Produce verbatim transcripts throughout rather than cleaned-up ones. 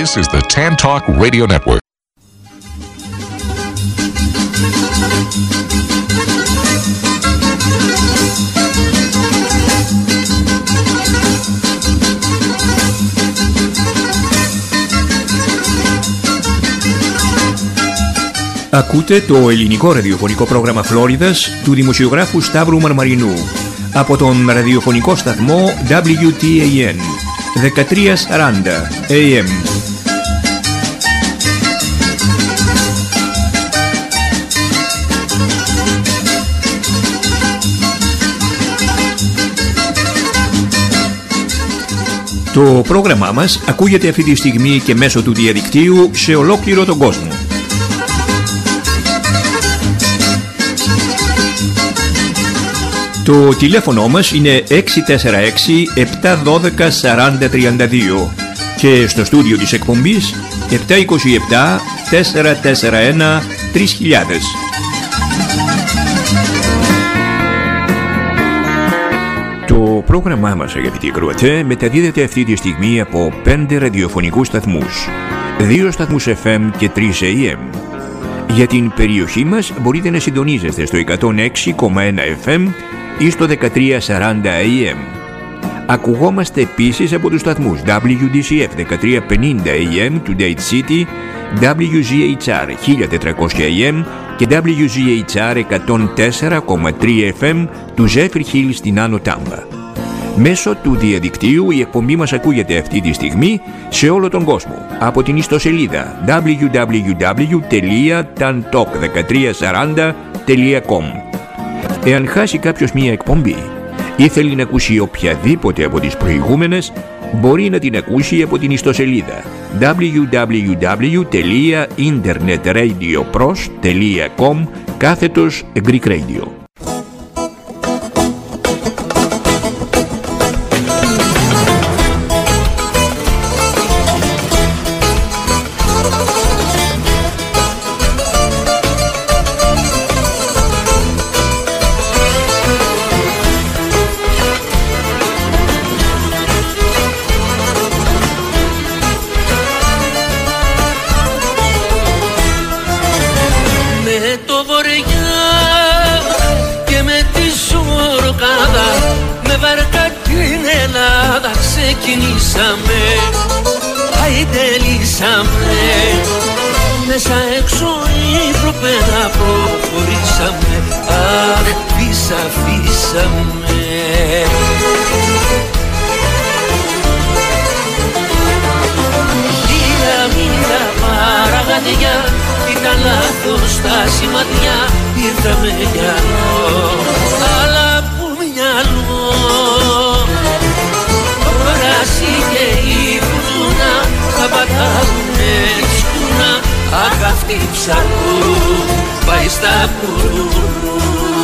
This is the Tan Talk Radio Network. Ακούτε το ελληνικό ραδιοφωνικό πρόγραμμα Φλόριδας του δημοσιογράφου Σταύρου Μαρμαρινού από τον ραδιοφωνικό σταθμό ντάμπλιου τι έι εν δεκατριακόσια σαράντα έι εμ. Το πρόγραμμά μας ακούγεται αυτή τη στιγμή και μέσω του διαδικτύου σε ολόκληρο τον κόσμο. Το τηλέφωνο μας είναι έξι τέσσερα έξι επτά ένα δύο τέσσερα μηδέν τρία δύο και στο στούντιο της εκπομπής επτά δύο επτά τέσσερα τέσσερα ένα τρεις χιλιάδες. Το πρόγραμμά μας, αγαπητοί ακροατές, μεταδίδεται αυτή τη στιγμή από πέντε ραδιοφωνικούς σταθμούς, δύο σταθμούς εφ εμ και τρεις έι εμ. Για την περιοχή μας μπορείτε να συντονίζεστε στο εκατόν έξι κόμμα ένα εφ εμ ή στο δεκατριακόσια σαράντα έι εμ. Ακουγόμαστε επίσης από τους σταθμούς ντάμπλιου ντι σι εφ δεκατριακόσια πενήντα έι εμ του Dade City, ντάμπλιου τζι έιτς αρ χίλια τετρακόσια έι εμ και ντάμπλιου τζι έιτς αρ εκατόν τέσσερα κόμμα τρία εφ εμ του Zephyr Hill στην Άνω Τάμπα. Μέσω του διαδικτύου η εκπομπή μας ακούγεται αυτή τη στιγμή σε όλο τον κόσμο από την ιστοσελίδα ντάμπλιου ντάμπλιου ντάμπλιου τελεία tan talk δεκατριακόσια σαράντα τελεία κομ. Εάν χάσει κάποιος μία εκπομπή ή θέλει να ακούσει οποιαδήποτε από τις προηγούμενες, μπορεί να την ακούσει από την ιστοσελίδα ντάμπλιου ντάμπλιου ντάμπλιου τελεία internetradiopros τελεία com κάθετος Greek Radio. Ξεκινήσαμε, αιτελήσαμε, μέσα έξω ύπρο πέρα προχωρήσαμε, αχ, πεις αφήσαμε. Χίλια μίλια παραγαδιά, ήταν λάθος τα σημαδιά, ήρθαμε μυαλό, αλλά που μυαλό. Και η φουρτούνα θα πατάουνε σκούνα, αχ, αυτή ψαρού πάει στα πουρουρού.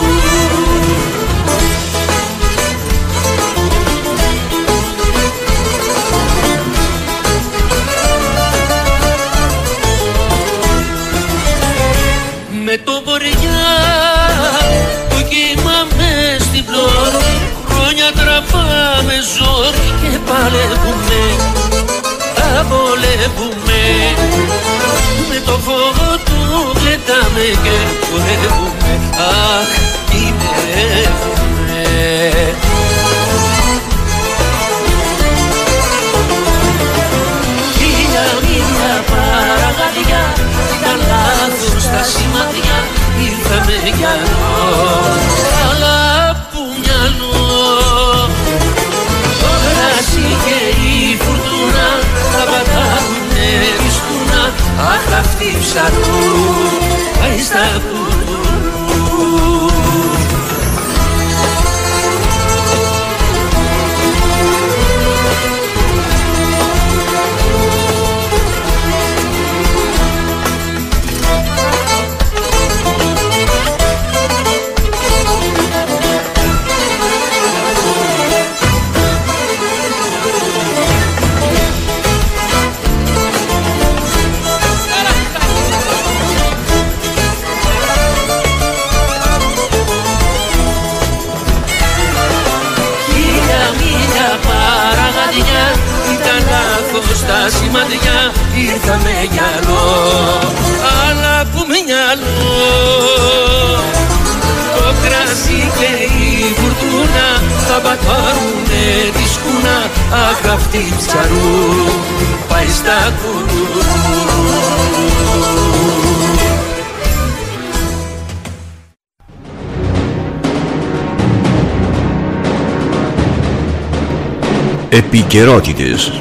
Με το βορειά το κύμα μες στην πλώρη, χρόνια τραβάμε ζόρι και παλεύουμε, απολεύουμε. Με το φόβο του γλεντάμε και χορεύουμε, αχ, κινδυνεύουμε. Χίλια μίλια παραγαδιά, ήταν λάθος τα σημαδιά, ήρθαμε κι άλλο, αλλά που μυαλό. Και η φουρτούνα θα πατάουνε τη σκούνα, αχ, αυτή ψαρού πάει στα πουρουρού. μαντιά ήρθα με γυαλό, αλλά που μυαλό. Το κρασί και η φουρτούνα θα πατάρουνε τη σκούνα, αχ αυτή ψαρού πάει στα κουτουρού. Επικαιρότητες.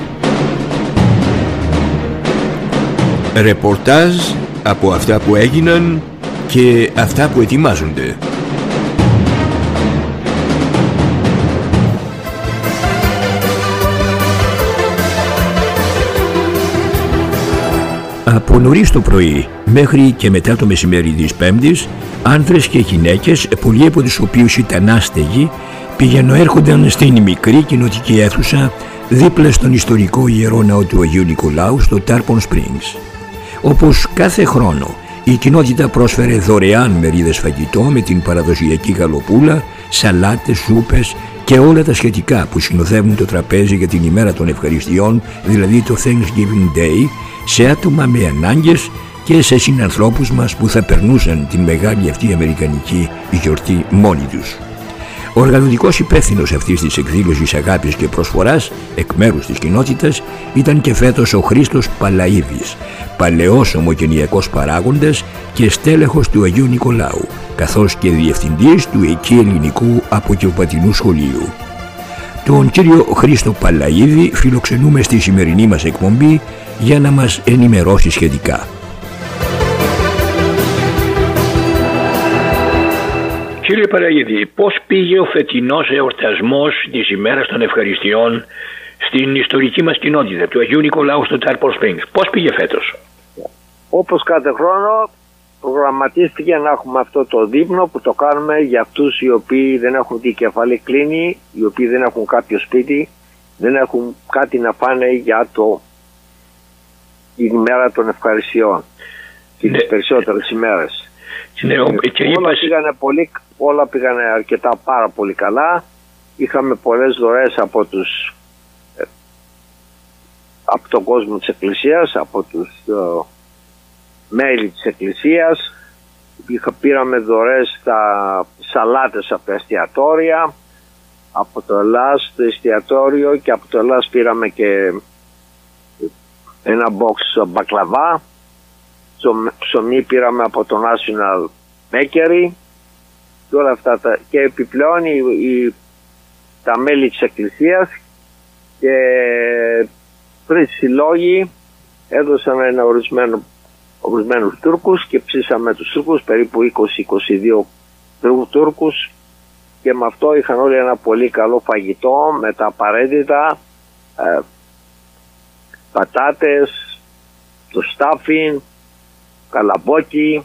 Ρεπορτάζ από αυτά που έγιναν και αυτά που ετοιμάζονται. Από νωρίς το πρωί μέχρι και μετά το μεσημέρι της Πέμπτης, άνδρες και γυναίκες, πολλοί από τους οποίους ήταν άστεγοι, πήγαινο έρχονταν στην μικρή κοινοτική αίθουσα δίπλα στον ιστορικό ιερό ναό του Αγίου Νικολάου στο Tarpon Springs. Όπως κάθε χρόνο, η κοινότητα πρόσφερε δωρεάν μερίδες φαγητό με την παραδοσιακή γαλοπούλα, σαλάτες, σούπες και όλα τα σχετικά που συνοδεύουν το τραπέζι για την ημέρα των ευχαριστειών, δηλαδή το Thanksgiving Day, σε άτομα με ανάγκες και σε συνανθρώπους μας που θα περνούσαν την μεγάλη αυτή αμερικανική γιορτή μόνοι τους. Ο οργανωτικός υπεύθυνος αυτής της εκδήλωσης αγάπης και προσφοράς εκ μέρους της κοινότητας ήταν και φέτος ο Χρήστος Παλαΐδης, παλαιός ομογενειακός παράγοντας και στέλεχος του Αγίου Νικολάου, καθώς και διευθυντής του εκεί ελληνικού αποκαιοπατινού σχολείου. Τον κύριο Χρήστο Παλαΐδη φιλοξενούμε στη σημερινή μας εκπομπή για να μας ενημερώσει σχετικά. Κύριε Παλαΐδη, πώς πήγε ο φετινός εορτασμός της ημέρας των ευχαριστειών στην ιστορική μας κοινότητα του Αγίου Νικολάου στο Tarpon Springs? Πώς πήγε φέτος? Όπως κάθε χρόνο προγραμματίστηκε να έχουμε αυτό το δείπνο που το κάνουμε για αυτούς οι οποίοι δεν έχουν την κεφαλή κλίνη, οι οποίοι δεν έχουν κάποιο σπίτι, δεν έχουν κάτι να πάνε για το η ημέρα των ευχαριστειών και ναι. τις περισσότερες ημέρες. Ναι, και όλα, είπας... πήγανε πολύ, όλα πήγανε αρκετά πάρα πολύ καλά. Είχαμε πολλές δωρές από τους ε, από τον κόσμο της Εκκλησίας, από τους ε, μέλη της Εκκλησίας. Είχα, πήραμε δωρές στα σαλάτες από τα εστιατόρια, από το Ελλάς το εστιατόριο, και από το Ελλάς πήραμε και ένα box μπακλαβά. Ψωμί πήραμε από το National Bakery και όλα αυτά τα, και επιπλέον οι, οι, τα μέλη της Εκκλησίας και τρεις συλλόγοι έδωσαν ένα ορισμένο, ορισμένους Τούρκους και ψήσαμε τους Τούρκους, περίπου είκοσι με είκοσι δύο Τούρκους, και με αυτό είχαν όλοι ένα πολύ καλό φαγητό με τα απαραίτητα ε, πατάτες, το stuffing, καλαμπόκι,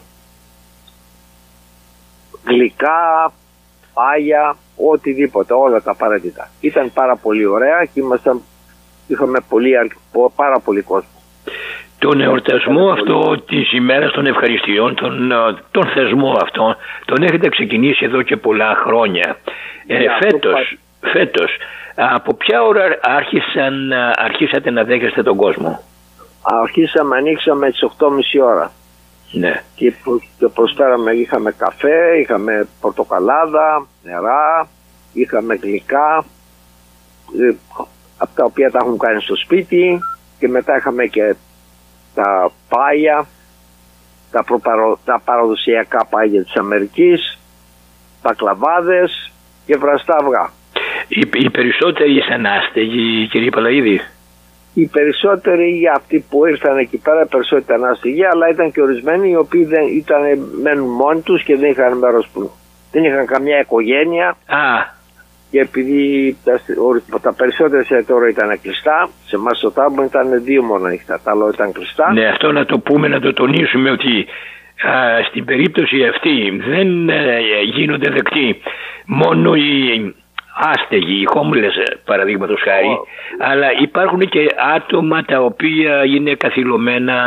γλυκά, πάγια, οτιδήποτε, όλα τα απαραίτητα. Ήταν πάρα πολύ ωραία και ήμασταν, είχαμε πολύ, πάρα πολύ κόσμο. Τον εορτασμό αυτό της ημέρας των ευχαριστειών, τον, τον θεσμό αυτό, τον έχετε ξεκινήσει εδώ και πολλά χρόνια. Ε, yeah, φέτος, το... φέτος, από ποια ώρα άρχισαν, αρχίσατε να δέχεστε τον κόσμο? Αρχίσαμε, ανοίξαμε τις οκτώ και μισή ώρα. Ναι. Και, και προσφέραμε, είχαμε καφέ, είχαμε πορτοκαλάδα, νερά, είχαμε γλυκά, ε, από τα οποία τα έχουν κάνει στο σπίτι, και μετά είχαμε και τα πάγια, τα, προπαρο, τα παραδοσιακά πάγια της Αμερικής, μπακλαβάδες και βραστά αυγά. Οι, οι περισσότεροι ήσαν άστεγοι, κύριε Παλαΐδη? Οι περισσότεροι, αυτοί που ήρθαν εκεί πέρα, περισσότεροι ήταν άστεγοι, αλλά ήταν και ορισμένοι οι οποίοι δεν ήταν, μένουν μόνοι τους και δεν είχαν μέρος που δεν είχαν καμιά οικογένεια. Α. Και επειδή τα, τα περισσότερα εστιατόρια ήταν κλειστά, σε εμάς στο Tarpon ήταν δύο μόνο ανοιχτά, τα άλλα ήταν κλειστά. Ναι, αυτό να το πούμε, να το τονίσουμε, ότι α, στην περίπτωση αυτή δεν ε, γίνονται δεκτοί μόνο οι άστεγοι, οι homeless παραδείγματος χάρη, oh. αλλά υπάρχουν και άτομα τα οποία είναι καθυλωμένα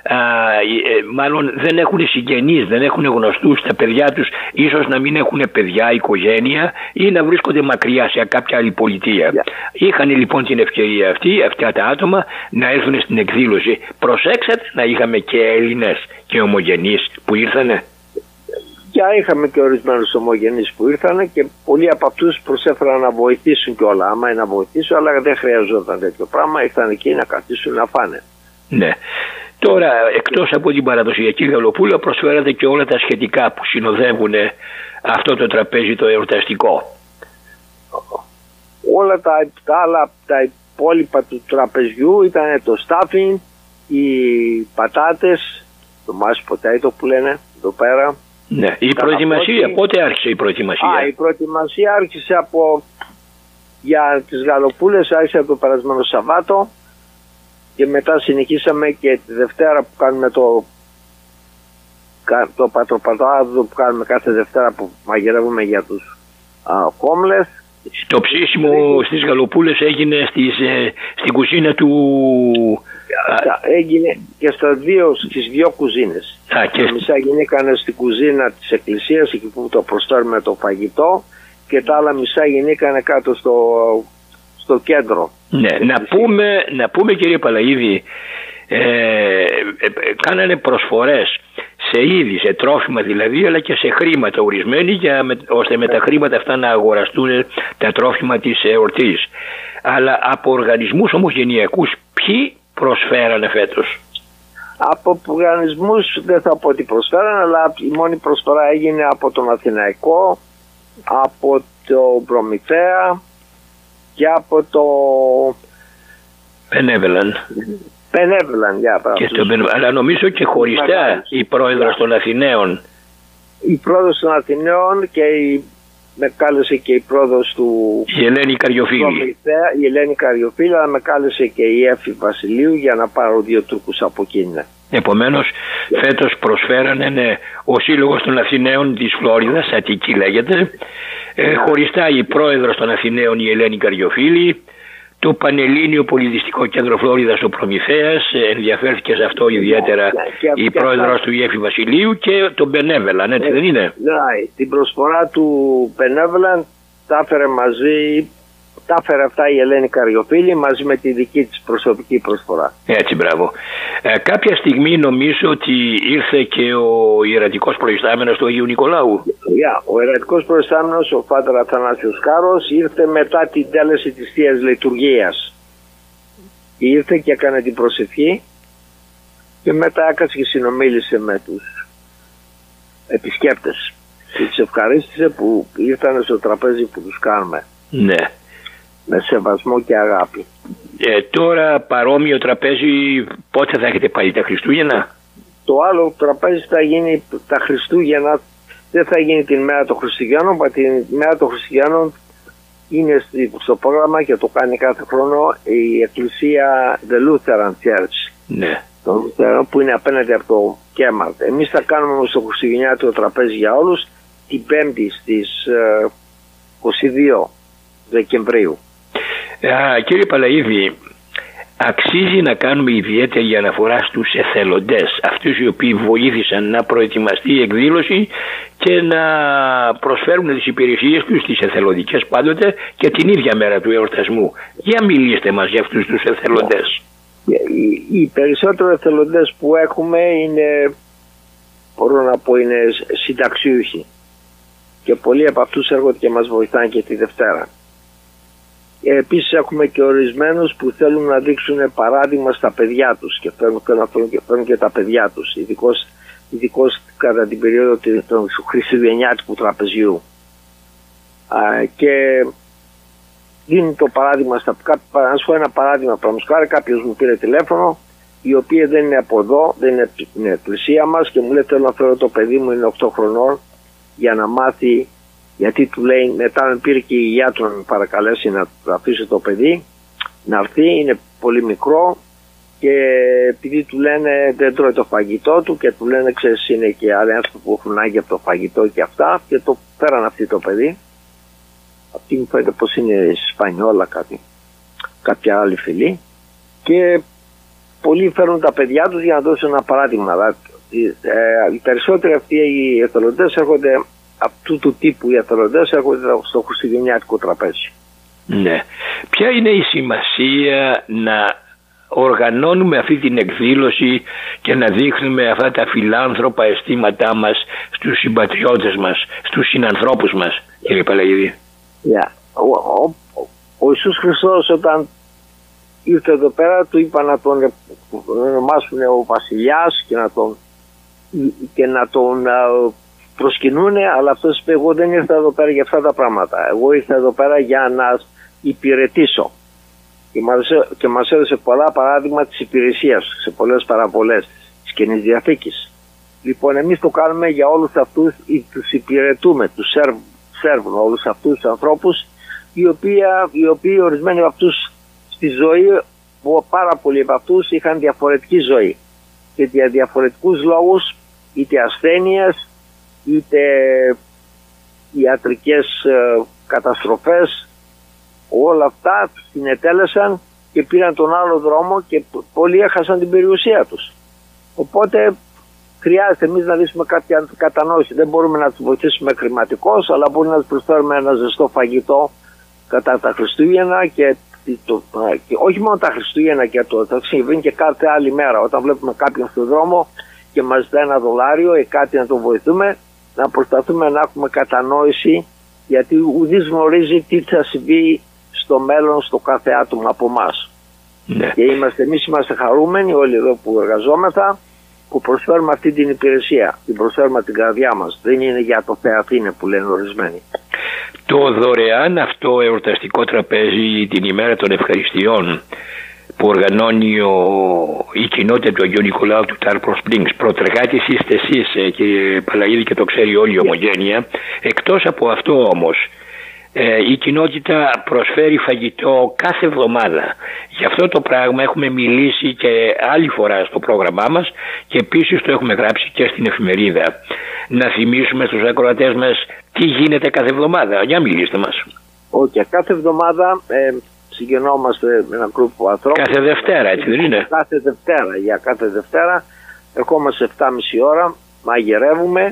μάλλον δεν έχουν συγγενείς, δεν έχουν γνωστούς, τα παιδιά τους ίσως να μην έχουν παιδιά, οικογένεια ή να βρίσκονται μακριά σε κάποια άλλη πολιτεία. Yeah. Είχαν λοιπόν την ευκαιρία αυτή, αυτά τα άτομα να έρθουν στην εκδήλωση. Προσέξατε να είχαμε και Έλληνες και ομογενείς που ήρθανε. Και είχαμε και ορισμένους ομογενείς που ήρθαν και πολλοί από αυτούς προσέφεραν να βοηθήσουν κιόλα. Άμα είναι να βοηθήσουν, αλλά δεν χρειαζόταν τέτοιο πράγμα. Ήρθαν εκεί να καθίσουν να φάνε. Ναι. Τώρα, εκτός από την παραδοσιακή γαλοπούλα, προσφέρατε και όλα τα σχετικά που συνοδεύουν αυτό το τραπέζι το εορταστικό. Όλα τα, τα άλλα, τα υπόλοιπα του τραπεζιού ήταν το stuffing, οι πατάτες, το mashed potato που λένε εδώ πέρα. Ναι. Η προετοιμασία, πότε άρχισε η προετοιμασία? Α, η προετοιμασία άρχισε από, για τις γαλοπούλες άρχισε από το περασμένο Σαββάτο και μετά συνεχίσαμε και τη Δευτέρα που κάνουμε το, το πατροπατάδο που κάνουμε κάθε Δευτέρα που μαγειρεύουμε για τους homeless. Το ψήσιμο στις γαλοπούλες έγινε στις, ε, στην κουζίνα του... Έγινε και στα δύο, στις δύο κουζίνες. Α, και... Τα μισά γινήκανε στην κουζίνα της εκκλησίας, εκεί που το προστάρουμε το φαγητό, και τα άλλα μισά γινήκανε κάτω στο, στο κέντρο. Ναι, να πούμε, να πούμε κύριε Παλαΐδη, ε, ε, ε, κάνανε προσφορές σε είδη, σε τρόφιμα δηλαδή, αλλά και σε χρήματα ορισμένοι, για, με, ώστε με τα χρήματα αυτά να αγοραστούν τα τρόφιμα της εορτής. Αλλά από οργανισμούς ομογενειακούς ποιοι προσφέρανε φέτος? Από οργανισμούς δεν θα πω ότι προσφέρανε, αλλά η μόνη προσφορά έγινε από τον Αθηναϊκό, από το Προμηθέα και από το Benevolent. Benevolent, για yeah, αλλά νομίζω και χωριστά η πρόεδρος yeah. των Αθηναίων. Η πρόεδρος των Αθηναίων και η, με κάλεσε και η πρόεδρος του... Η Ελένη Καριοφίλη. Η Ελένη Καριοφίλη, αλλά με κάλεσε και η Έφη Βασιλείου για να πάρω δύο Τούρκους από εκείνη. Επομένως, yeah. φέτος προσφέρανε ναι, ο Σύλλογος των Αθηναίων της Φλόριδας, Αττική λέγεται, ε, χωριστά η πρόεδρος των Αθηναίων η Ελένη Καριοφίλη, το Πανελλήνιο Πολιτιστικό Κέντρο Φλόριδας ο Προμηθέας, ενδιαφέρθηκε σε αυτό ιδιαίτερα yeah, η πρόεδρος του η Έφη Βασιλείου, και το Benevolent, έτσι yeah. δεν είναι? Ναι, την προσφορά του Benevolent τα έφερε μαζί... Τα έφερε αυτά η Ελένη Καριοφίλη μαζί με τη δική της προσωπική προσφορά. Έτσι, μπράβο. Ε, κάποια στιγμή νομίζω ότι ήρθε και ο ιερατικός προϊστάμενος του Αγίου Νικολάου. Yeah, ο ιερατικός προϊστάμενος, ο Πάτερ Αθανάσιος Κάρος, ήρθε μετά την τέλεση της Θείας Λειτουργίας. Ήρθε και έκανε την προσευχή και μετά έκασε και συνομίλησε με τους επισκέπτες. Και τους ευχαρίστησε που ήρθαν στο τραπέζι που τους κάνουμε. Ναι. Με σεβασμό και αγάπη. Ε, τώρα παρόμοιο τραπέζι πότε θα έχετε πάλι, τα Χριστούγεννα? Το άλλο τραπέζι θα γίνει τα Χριστούγεννα, δεν θα γίνει την μέρα των Χριστουγέννων, αλλά την μέρα των Χριστουγέννων είναι στο πρόγραμμα και το κάνει κάθε χρόνο η εκκλησία The Lutheran Church. Ναι. Το Lutheran που είναι απέναντι από το Κέμαρτ. Εμείς θα κάνουμε όμως το Χριστουγεννιάτικο τραπέζι για όλους την Πέμπτη στις ε, είκοσι δύο Δεκεμβρίου. Α, κύριε Παλαΐδη, αξίζει να κάνουμε ιδιαίτερη αναφορά στους εθελοντές, αυτούς οι οποίοι βοήθησαν να προετοιμαστεί η εκδήλωση και να προσφέρουν τις υπηρεσίες τους, τις εθελοντικές πάντοτε, και την ίδια μέρα του εορτασμού. Για μιλήστε μας για αυτούς τους εθελοντές. Οι, οι περισσότεροι εθελοντές που έχουμε είναι, μπορώ να πω, είναι συνταξιούχοι, και πολλοί από αυτούς έρχονται και μας βοηθάνε και τη Δευτέρα. Επίσης έχουμε και ορισμένους που θέλουν να δείξουν παράδειγμα στα παιδιά τους και φέρνουν και, να φέρνουν και, φέρνουν και τα παιδιά τους, ειδικώς, ειδικώς κατά την περίοδο του Χριστουγεννιάτικου τραπεζιού. Α, και δίνουν το παράδειγμα στα... Να σου πω ένα παράδειγμα, πραγματικά κάποιος μου πήρε τηλέφωνο, η οποία δεν είναι από εδώ, δεν είναι στην εκκλησία μας, και μου λέει θέλω να φέρω το παιδί μου, είναι οκτώ χρονών, για να μάθει. Γιατί του λέει, μετά με πήρε και η γιαγιά του να με παρακαλέσει να αφήσει το παιδί να έρθει, είναι πολύ μικρό, και επειδή του λένε δεν τρώει το φαγητό του και του λένε ξέρεις είναι και άλλοι άνθρωποι που έχουν άγγι από το φαγητό και αυτά, και το πέραν αυτή το παιδί. Αυτή μου φαίνεται πως είναι Ισπανιόλα κάτι, κάποια άλλη φιλή, και πολλοί φέρνουν τα παιδιά τους για να δώσουν ένα παράδειγμα. Δηλαδή, ε, οι περισσότεροι αυτοί οι εθελοντές έρχονται, αυτού του τύπου οι εθελοντές έρχονται στο χριστουγεννιάτικο τραπέζι. Ναι. Ποια είναι η σημασία να οργανώνουμε αυτή την εκδήλωση και να δείχνουμε αυτά τα φιλάνθρωπα αισθήματά μας στους συμπατριώτες μας, στους συνανθρώπους μας, κύριε Παλαγίδη? Yeah. Ο, ο, ο, ο Ιησούς Χριστός όταν ήρθε εδώ πέρα του είπα να τον ονομάσουν ο βασιλιάς και να τον, και να τον προσκυνούνε, αλλά αυτός είπε εγώ δεν ήρθα εδώ πέρα για αυτά τα πράγματα, εγώ ήρθα εδώ πέρα για να υπηρετήσω. Και μας, και μας έδωσε πολλά παράδειγμα της υπηρεσίας σε πολλές παραβολές της Καινής Διαθήκης. Λοιπόν, εμείς το κάνουμε για όλους αυτούς ή τους υπηρετούμε, τους σέρβουν όλους αυτούς τους ανθρώπους οι οποίοι, οι οποίοι ορισμένοι από αυτούς στη ζωή, που πάρα πολλοί από αυτούς είχαν διαφορετική ζωή και για διαφορετικούς λόγους, είτε ασθένειες είτε ιατρικές ε, καταστροφές, όλα αυτά συνετέλεσαν και πήραν τον άλλο δρόμο και πολλοί έχασαν την περιουσία τους. Οπότε χρειάζεται εμείς να δείξουμε κάποια κατανόηση. Δεν μπορούμε να τους βοηθήσουμε χρηματικώς, αλλά μπορούμε να τους προσφέρουμε ένα ζεστό φαγητό κατά τα Χριστούγεννα και, το, και όχι μόνο τα Χριστούγεννα και το θα συμβαίνει και κάθε άλλη μέρα. Όταν βλέπουμε κάποιον στον δρόμο και μας ζητάει ένα δολάριο ή κάτι να τον βοηθούμε, να προσπαθούμε να έχουμε κατανόηση, γιατί ουδής γνωρίζει τι θα συμβεί στο μέλλον στο κάθε άτομο από εμάς. Ναι. Και είμαστε, εμείς είμαστε χαρούμενοι όλοι εδώ που εργαζόμεθα, που προσφέρουμε αυτή την υπηρεσία. Την προσφέρουμε την καρδιά μας. Δεν είναι για το θεαθήνε που λένε ορισμένοι. Το δωρεάν αυτό εορταστικό τραπέζι την ημέρα των ευχαριστειών που οργανώνει ο, η κοινότητα του Αγίου Νικολάου του Τάρπρο Springs, προτρεγάτης είστε εσείς, κύριε Παλαγίδη, και το ξέρει όλη η ομογένεια. Εκτός από αυτό όμως, ε, η κοινότητα προσφέρει φαγητό κάθε εβδομάδα. Γι' αυτό το πράγμα έχουμε μιλήσει και άλλη φορά στο πρόγραμμά μας και επίσης το έχουμε γράψει και στην εφημερίδα. Να θυμίσουμε στους ακροατές μας τι γίνεται κάθε εβδομάδα. Για μιλήστε μας. Όχι, okay, κάθε εβδομάδα ε, συγκαινόμαστε με ένα γκρουπ ανθρώπων. Κάθε Δευτέρα, έτσι δεν είναι? Κάθε Δευτέρα, για κάθε Δευτέρα ερχόμαστε επτά και μισή ώρα, μαγειρεύουμε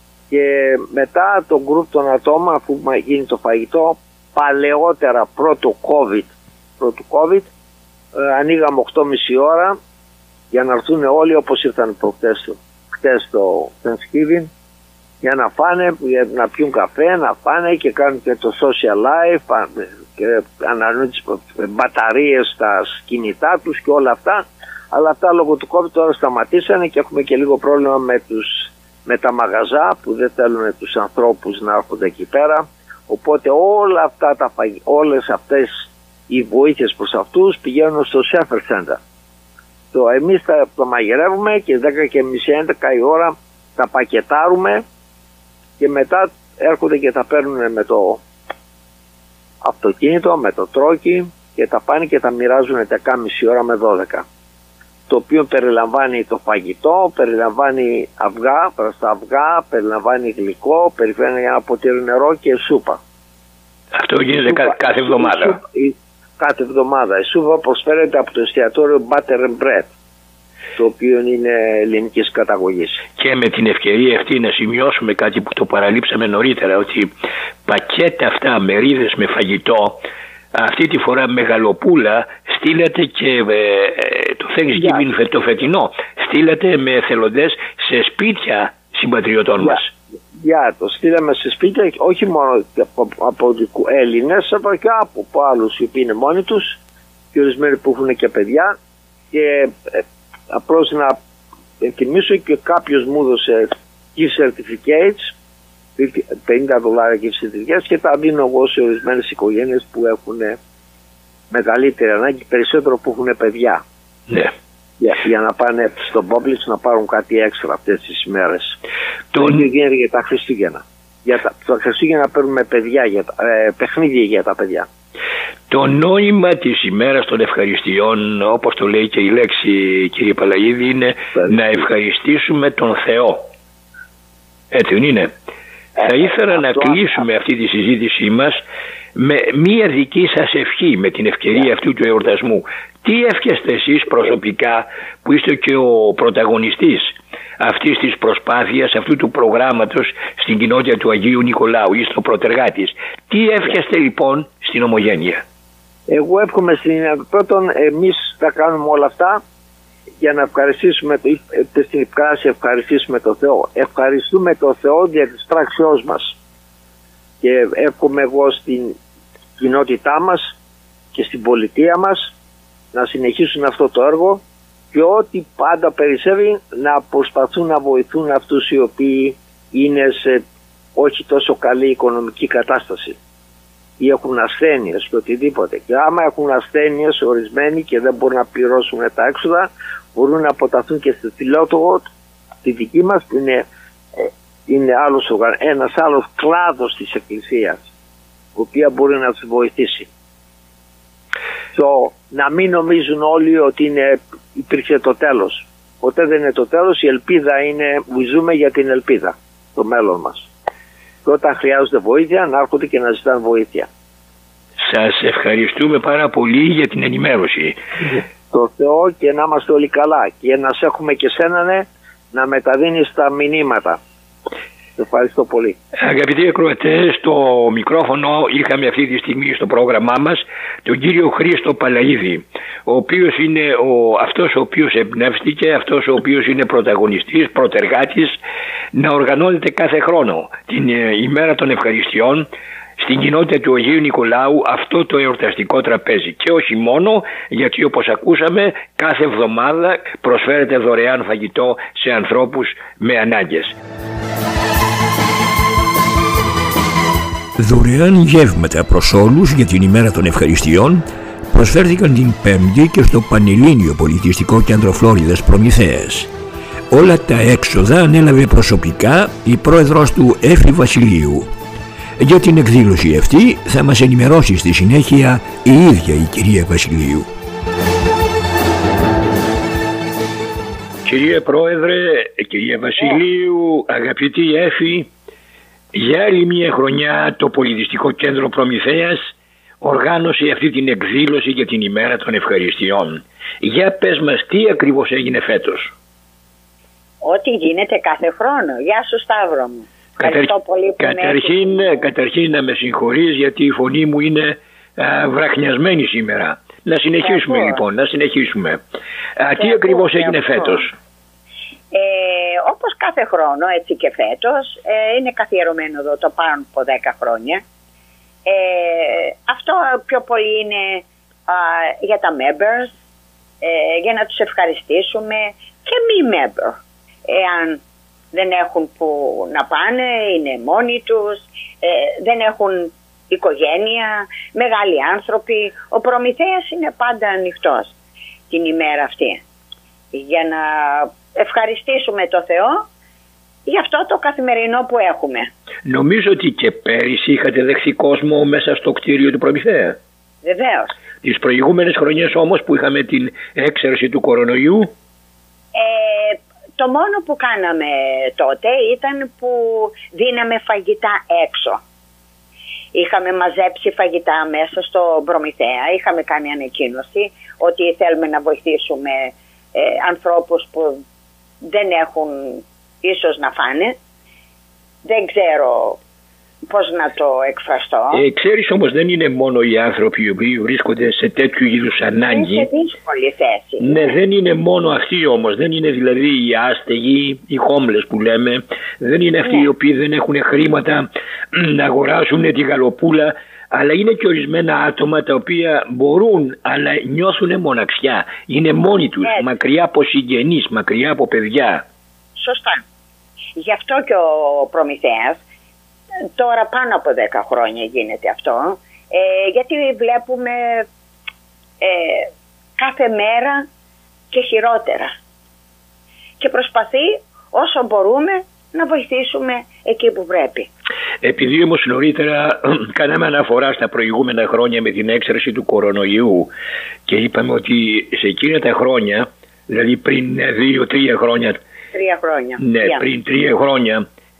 και μετά το γκρουπ των ατόμων, αφού γίνει το φαγητό, παλαιότερα πρώτο COVID, πρώτο COVID ε, ανοίγαμε οκτώ και μισή ώρα για να έρθουν όλοι όπως ήρθαν προχτές, χτες το Thanksgiving, για να φάνε, για να πιούν καφέ, να φάνε και κάνουν και το social life και ανανεώνουν τις μπαταρίες στα κινητά τους και όλα αυτά. Αλλά αυτά λόγω του COVID τώρα σταματήσανε και έχουμε και λίγο πρόβλημα με, τους, με τα μαγαζά που δεν θέλουν τους ανθρώπους να έρχονται εκεί πέρα. Οπότε όλα αυτά τα, όλες αυτές οι βοήθειες προς αυτούς πηγαίνουν στο Shepherd Center. Το, εμείς τα, το μαγειρεύουμε και δέκα και μισή έντεκα η ώρα τα πακετάρουμε και μετά έρχονται και τα παίρνουν με το αυτοκίνητο, με το τρόκι και τα πάνε και τα μοιράζουν δέκα και μισή ώρα με δώδεκα. Το οποίο περιλαμβάνει το φαγητό, περιλαμβάνει αυγά, πραστά αυγά, περιλαμβάνει γλυκό, περιλαμβάνει ένα ποτήρι νερό και σούπα. Αυτό γίνεται σούπα, κάθε εβδομάδα. Η σούπα, η, κάθε εβδομάδα. Η σούπα προσφέρεται από το εστιατόριο Butter and Bread, το οποίο είναι ελληνικής καταγωγής. Και με την ευκαιρία αυτή να σημειώσουμε κάτι που το παραλείψαμε νωρίτερα, ότι πακέτα αυτά, μερίδες με φαγητό, αυτή τη φορά μεγαλοπούλα, στείλατε και ε, το Thanksgiving yeah. το φετινό, στείλατε με εθελοντές σε σπίτια συμπατριωτών yeah. μας. Για yeah, το στείλαμε σε σπίτια, όχι μόνο από, από Έλληνες, αλλά και από, από άλλους οι οποίοι είναι μόνοι τους και ορισμένοι που έχουν και παιδιά. Και ε, απλώς να θυμίσω και κάποιος μου έδωσε gift certificates, πενήντα δολάρια gift certificates, και τα δίνω εγώ σε ορισμένες οικογένειες που έχουν μεγαλύτερη ανάγκη, περισσότερο που έχουν παιδιά. Ναι. Για, για να πάνε στο Publix να πάρουν κάτι έξτρα αυτές τις ημέρες. Το ίδιο γίνεται για τα Χριστούγεννα. Για τα, τα Χριστούγεννα παίρνουμε παιδιά, για τα, ε, παιχνίδια για τα παιδιά. Το νόημα της ημέρας των ευχαριστειών, όπως το λέει και η λέξη, κύριε Παλαγίδη, είναι Φέλη. να ευχαριστήσουμε τον Θεό. Έτσι δεν είναι? Ε, Θα ήθελα αυτό, να κλείσουμε αυτό. αυτή τη συζήτησή μας με μία δική σας ευχή με την ευκαιρία αυτού του εορτασμού. Τι εύχεστε εσείς προσωπικά που είστε και ο πρωταγωνιστής αυτής της προσπάθειας, αυτού του προγράμματος στην κοινότητα του Αγίου Νικολάου, είστε ο πρωτεργάτης. Τι εύχεστε λοιπόν στην Ομογένεια? Εγώ εύχομαι στην πρώτον, εμείς θα κάνουμε όλα αυτά για να ευχαριστήσουμε το, στην υπκράση ευχαριστήσουμε το Θεό. Ευχαριστούμε το Θεό δια της πράξεώς μας. Και εύχομαι εγώ στην κοινότητά μας και στην πολιτεία μας να συνεχίσουν αυτό το έργο και ό,τι πάντα περισσεύει να προσπαθούν να βοηθούν αυτούς οι οποίοι είναι σε όχι τόσο καλή οικονομική κατάσταση ή έχουν ασθένειες και οτιδήποτε. Και άμα έχουν ασθένειες ορισμένοι και δεν μπορούν να πληρώσουν τα έξοδα, μπορούν να αποταθούν και στη φιλότογο, τη δική μας που είναι, είναι άλλος, ένας άλλος κλάδος της Εκκλησίας, η οποία μπορεί να τους βοηθήσει. So, να μην νομίζουν όλοι ότι είναι, υπήρξε το τέλος. Ποτέ δεν είναι το τέλος, η ελπίδα είναι, ζούμε για την ελπίδα, το μέλλον μας. Και όταν χρειάζονται βοήθεια, να έρχονται και να ζητάνε βοήθεια. Σας ευχαριστούμε πάρα πολύ για την ενημέρωση. Το Θεό και να είμαστε όλοι καλά και να σε έχουμε και σένα, ναι, να μεταδίνεις τα μηνύματα. Ευχαριστώ πολύ. Αγαπητοί ακροατές, στο μικρόφωνο είχαμε αυτή τη στιγμή στο πρόγραμμά μας τον κύριο Χρήστο Παλαίδη, ο οποίος είναι ο, αυτός ο οποίος εμπνεύστηκε, αυτός ο οποίος είναι πρωταγωνιστής, πρωτεργάτης, να οργανώνεται κάθε χρόνο την ημέρα των ευχαριστειών στην κοινότητα του Αγίου Νικολάου αυτό το εορταστικό τραπέζι. Και όχι μόνο, γιατί όπως ακούσαμε κάθε εβδομάδα προσφέρεται δωρεάν φαγητό σε ανθρώπους με ανάγκες. Δωρεάν γεύματα προς όλους για την ημέρα των ευχαριστειών προσφέρθηκαν την Πέμπτη και στο Πανελλήνιο Πολιτιστικό Κέντρο Φλόριδας Προμηθέας. Όλα τα έξοδα ανέλαβε προσωπικά η πρόεδρος του Έφη Βασιλείου. Για την εκδήλωση αυτή θα μας ενημερώσει στη συνέχεια η ίδια η κυρία Βασιλείου. Κυρία Πρόεδρε, κυρία Βασιλείου, αγαπητή Έφη, για άλλη μια χρονιά το Πολιτιστικό Κέντρο Προμηθέας οργάνωσε αυτή την εκδήλωση για την ημέρα των ευχαριστειών. Για πες μας, τι ακριβώς έγινε φέτος? Ό,τι γίνεται κάθε χρόνο. Γεια σου Σταύρο μου. Ευχαριστώ πολύ που καταρχήν, με καταρχήν να με συγχωρείς γιατί η φωνή μου είναι α, βραχνιασμένη σήμερα. Να συνεχίσουμε Ευχαριστώ. λοιπόν, να συνεχίσουμε. Α, τι ακριβώς έγινε φέτος? Ε, όπως κάθε χρόνο, έτσι και φέτος, ε, είναι καθιερωμένο εδώ το πάνω από δέκα χρόνια. Ε, αυτό πιο πολύ είναι α, για τα members, ε, για να τους ευχαριστήσουμε και μη member. Εάν δεν έχουν που να πάνε, είναι μόνοι τους, ε, δεν έχουν οικογένεια, μεγάλοι άνθρωποι. Ο Προμηθέας είναι πάντα ανοιχτός την ημέρα αυτή για να ευχαριστήσουμε το Θεό για αυτό το καθημερινό που έχουμε. Νομίζω ότι και πέρυσι είχατε δεχθεί κόσμο μέσα στο κτίριο του Προμηθέα. Βεβαίως. Τις προηγούμενες χρονιές όμως που είχαμε την έξαρση του κορονοϊού. Ε, το μόνο που κάναμε τότε ήταν που δίναμε φαγητά έξω. Είχαμε μαζέψει φαγητά μέσα στο Προμηθέα, είχαμε κάνει ανακοίνωση ότι θέλουμε να βοηθήσουμε ε, ανθρώπους που δεν έχουν ίσως να φάνε. Δεν ξέρω πώς να το εκφραστώ. Ε, ξέρεις όμως δεν είναι μόνο οι άνθρωποι οι οποίοι βρίσκονται σε τέτοιου είδους ανάγκη. Είναι σε δύσκολη θέση. Ναι, δεν είναι μόνο αυτοί όμως. Δεν είναι δηλαδή οι άστεγοι, οι homeless που λέμε. Δεν είναι αυτοί ναι. οι οποίοι δεν έχουν χρήματα να αγοράσουν τη γαλοπούλα. Αλλά είναι και ορισμένα άτομα τα οποία μπορούν αλλά νιώθουν μοναξιά. Είναι μόνοι τους, ναι. μακριά από συγγενείς, μακριά από παιδιά. Σωστά. Γι' αυτό και ο Προμηθέας τώρα πάνω από δέκα χρόνια γίνεται αυτό, ε, γιατί βλέπουμε ε, κάθε μέρα και χειρότερα και προσπαθεί όσο μπορούμε να βοηθήσουμε εκεί που πρέπει. Επειδή όμως νωρίτερα κάναμε αναφορά στα προηγούμενα χρόνια με την έξαρση του κορονοϊού και είπαμε ότι σε εκείνα τα χρόνια, δηλαδή πριν δύο-τρία χρόνια, τρία χρόνια. Ναι, yeah. πριν τρία χρόνια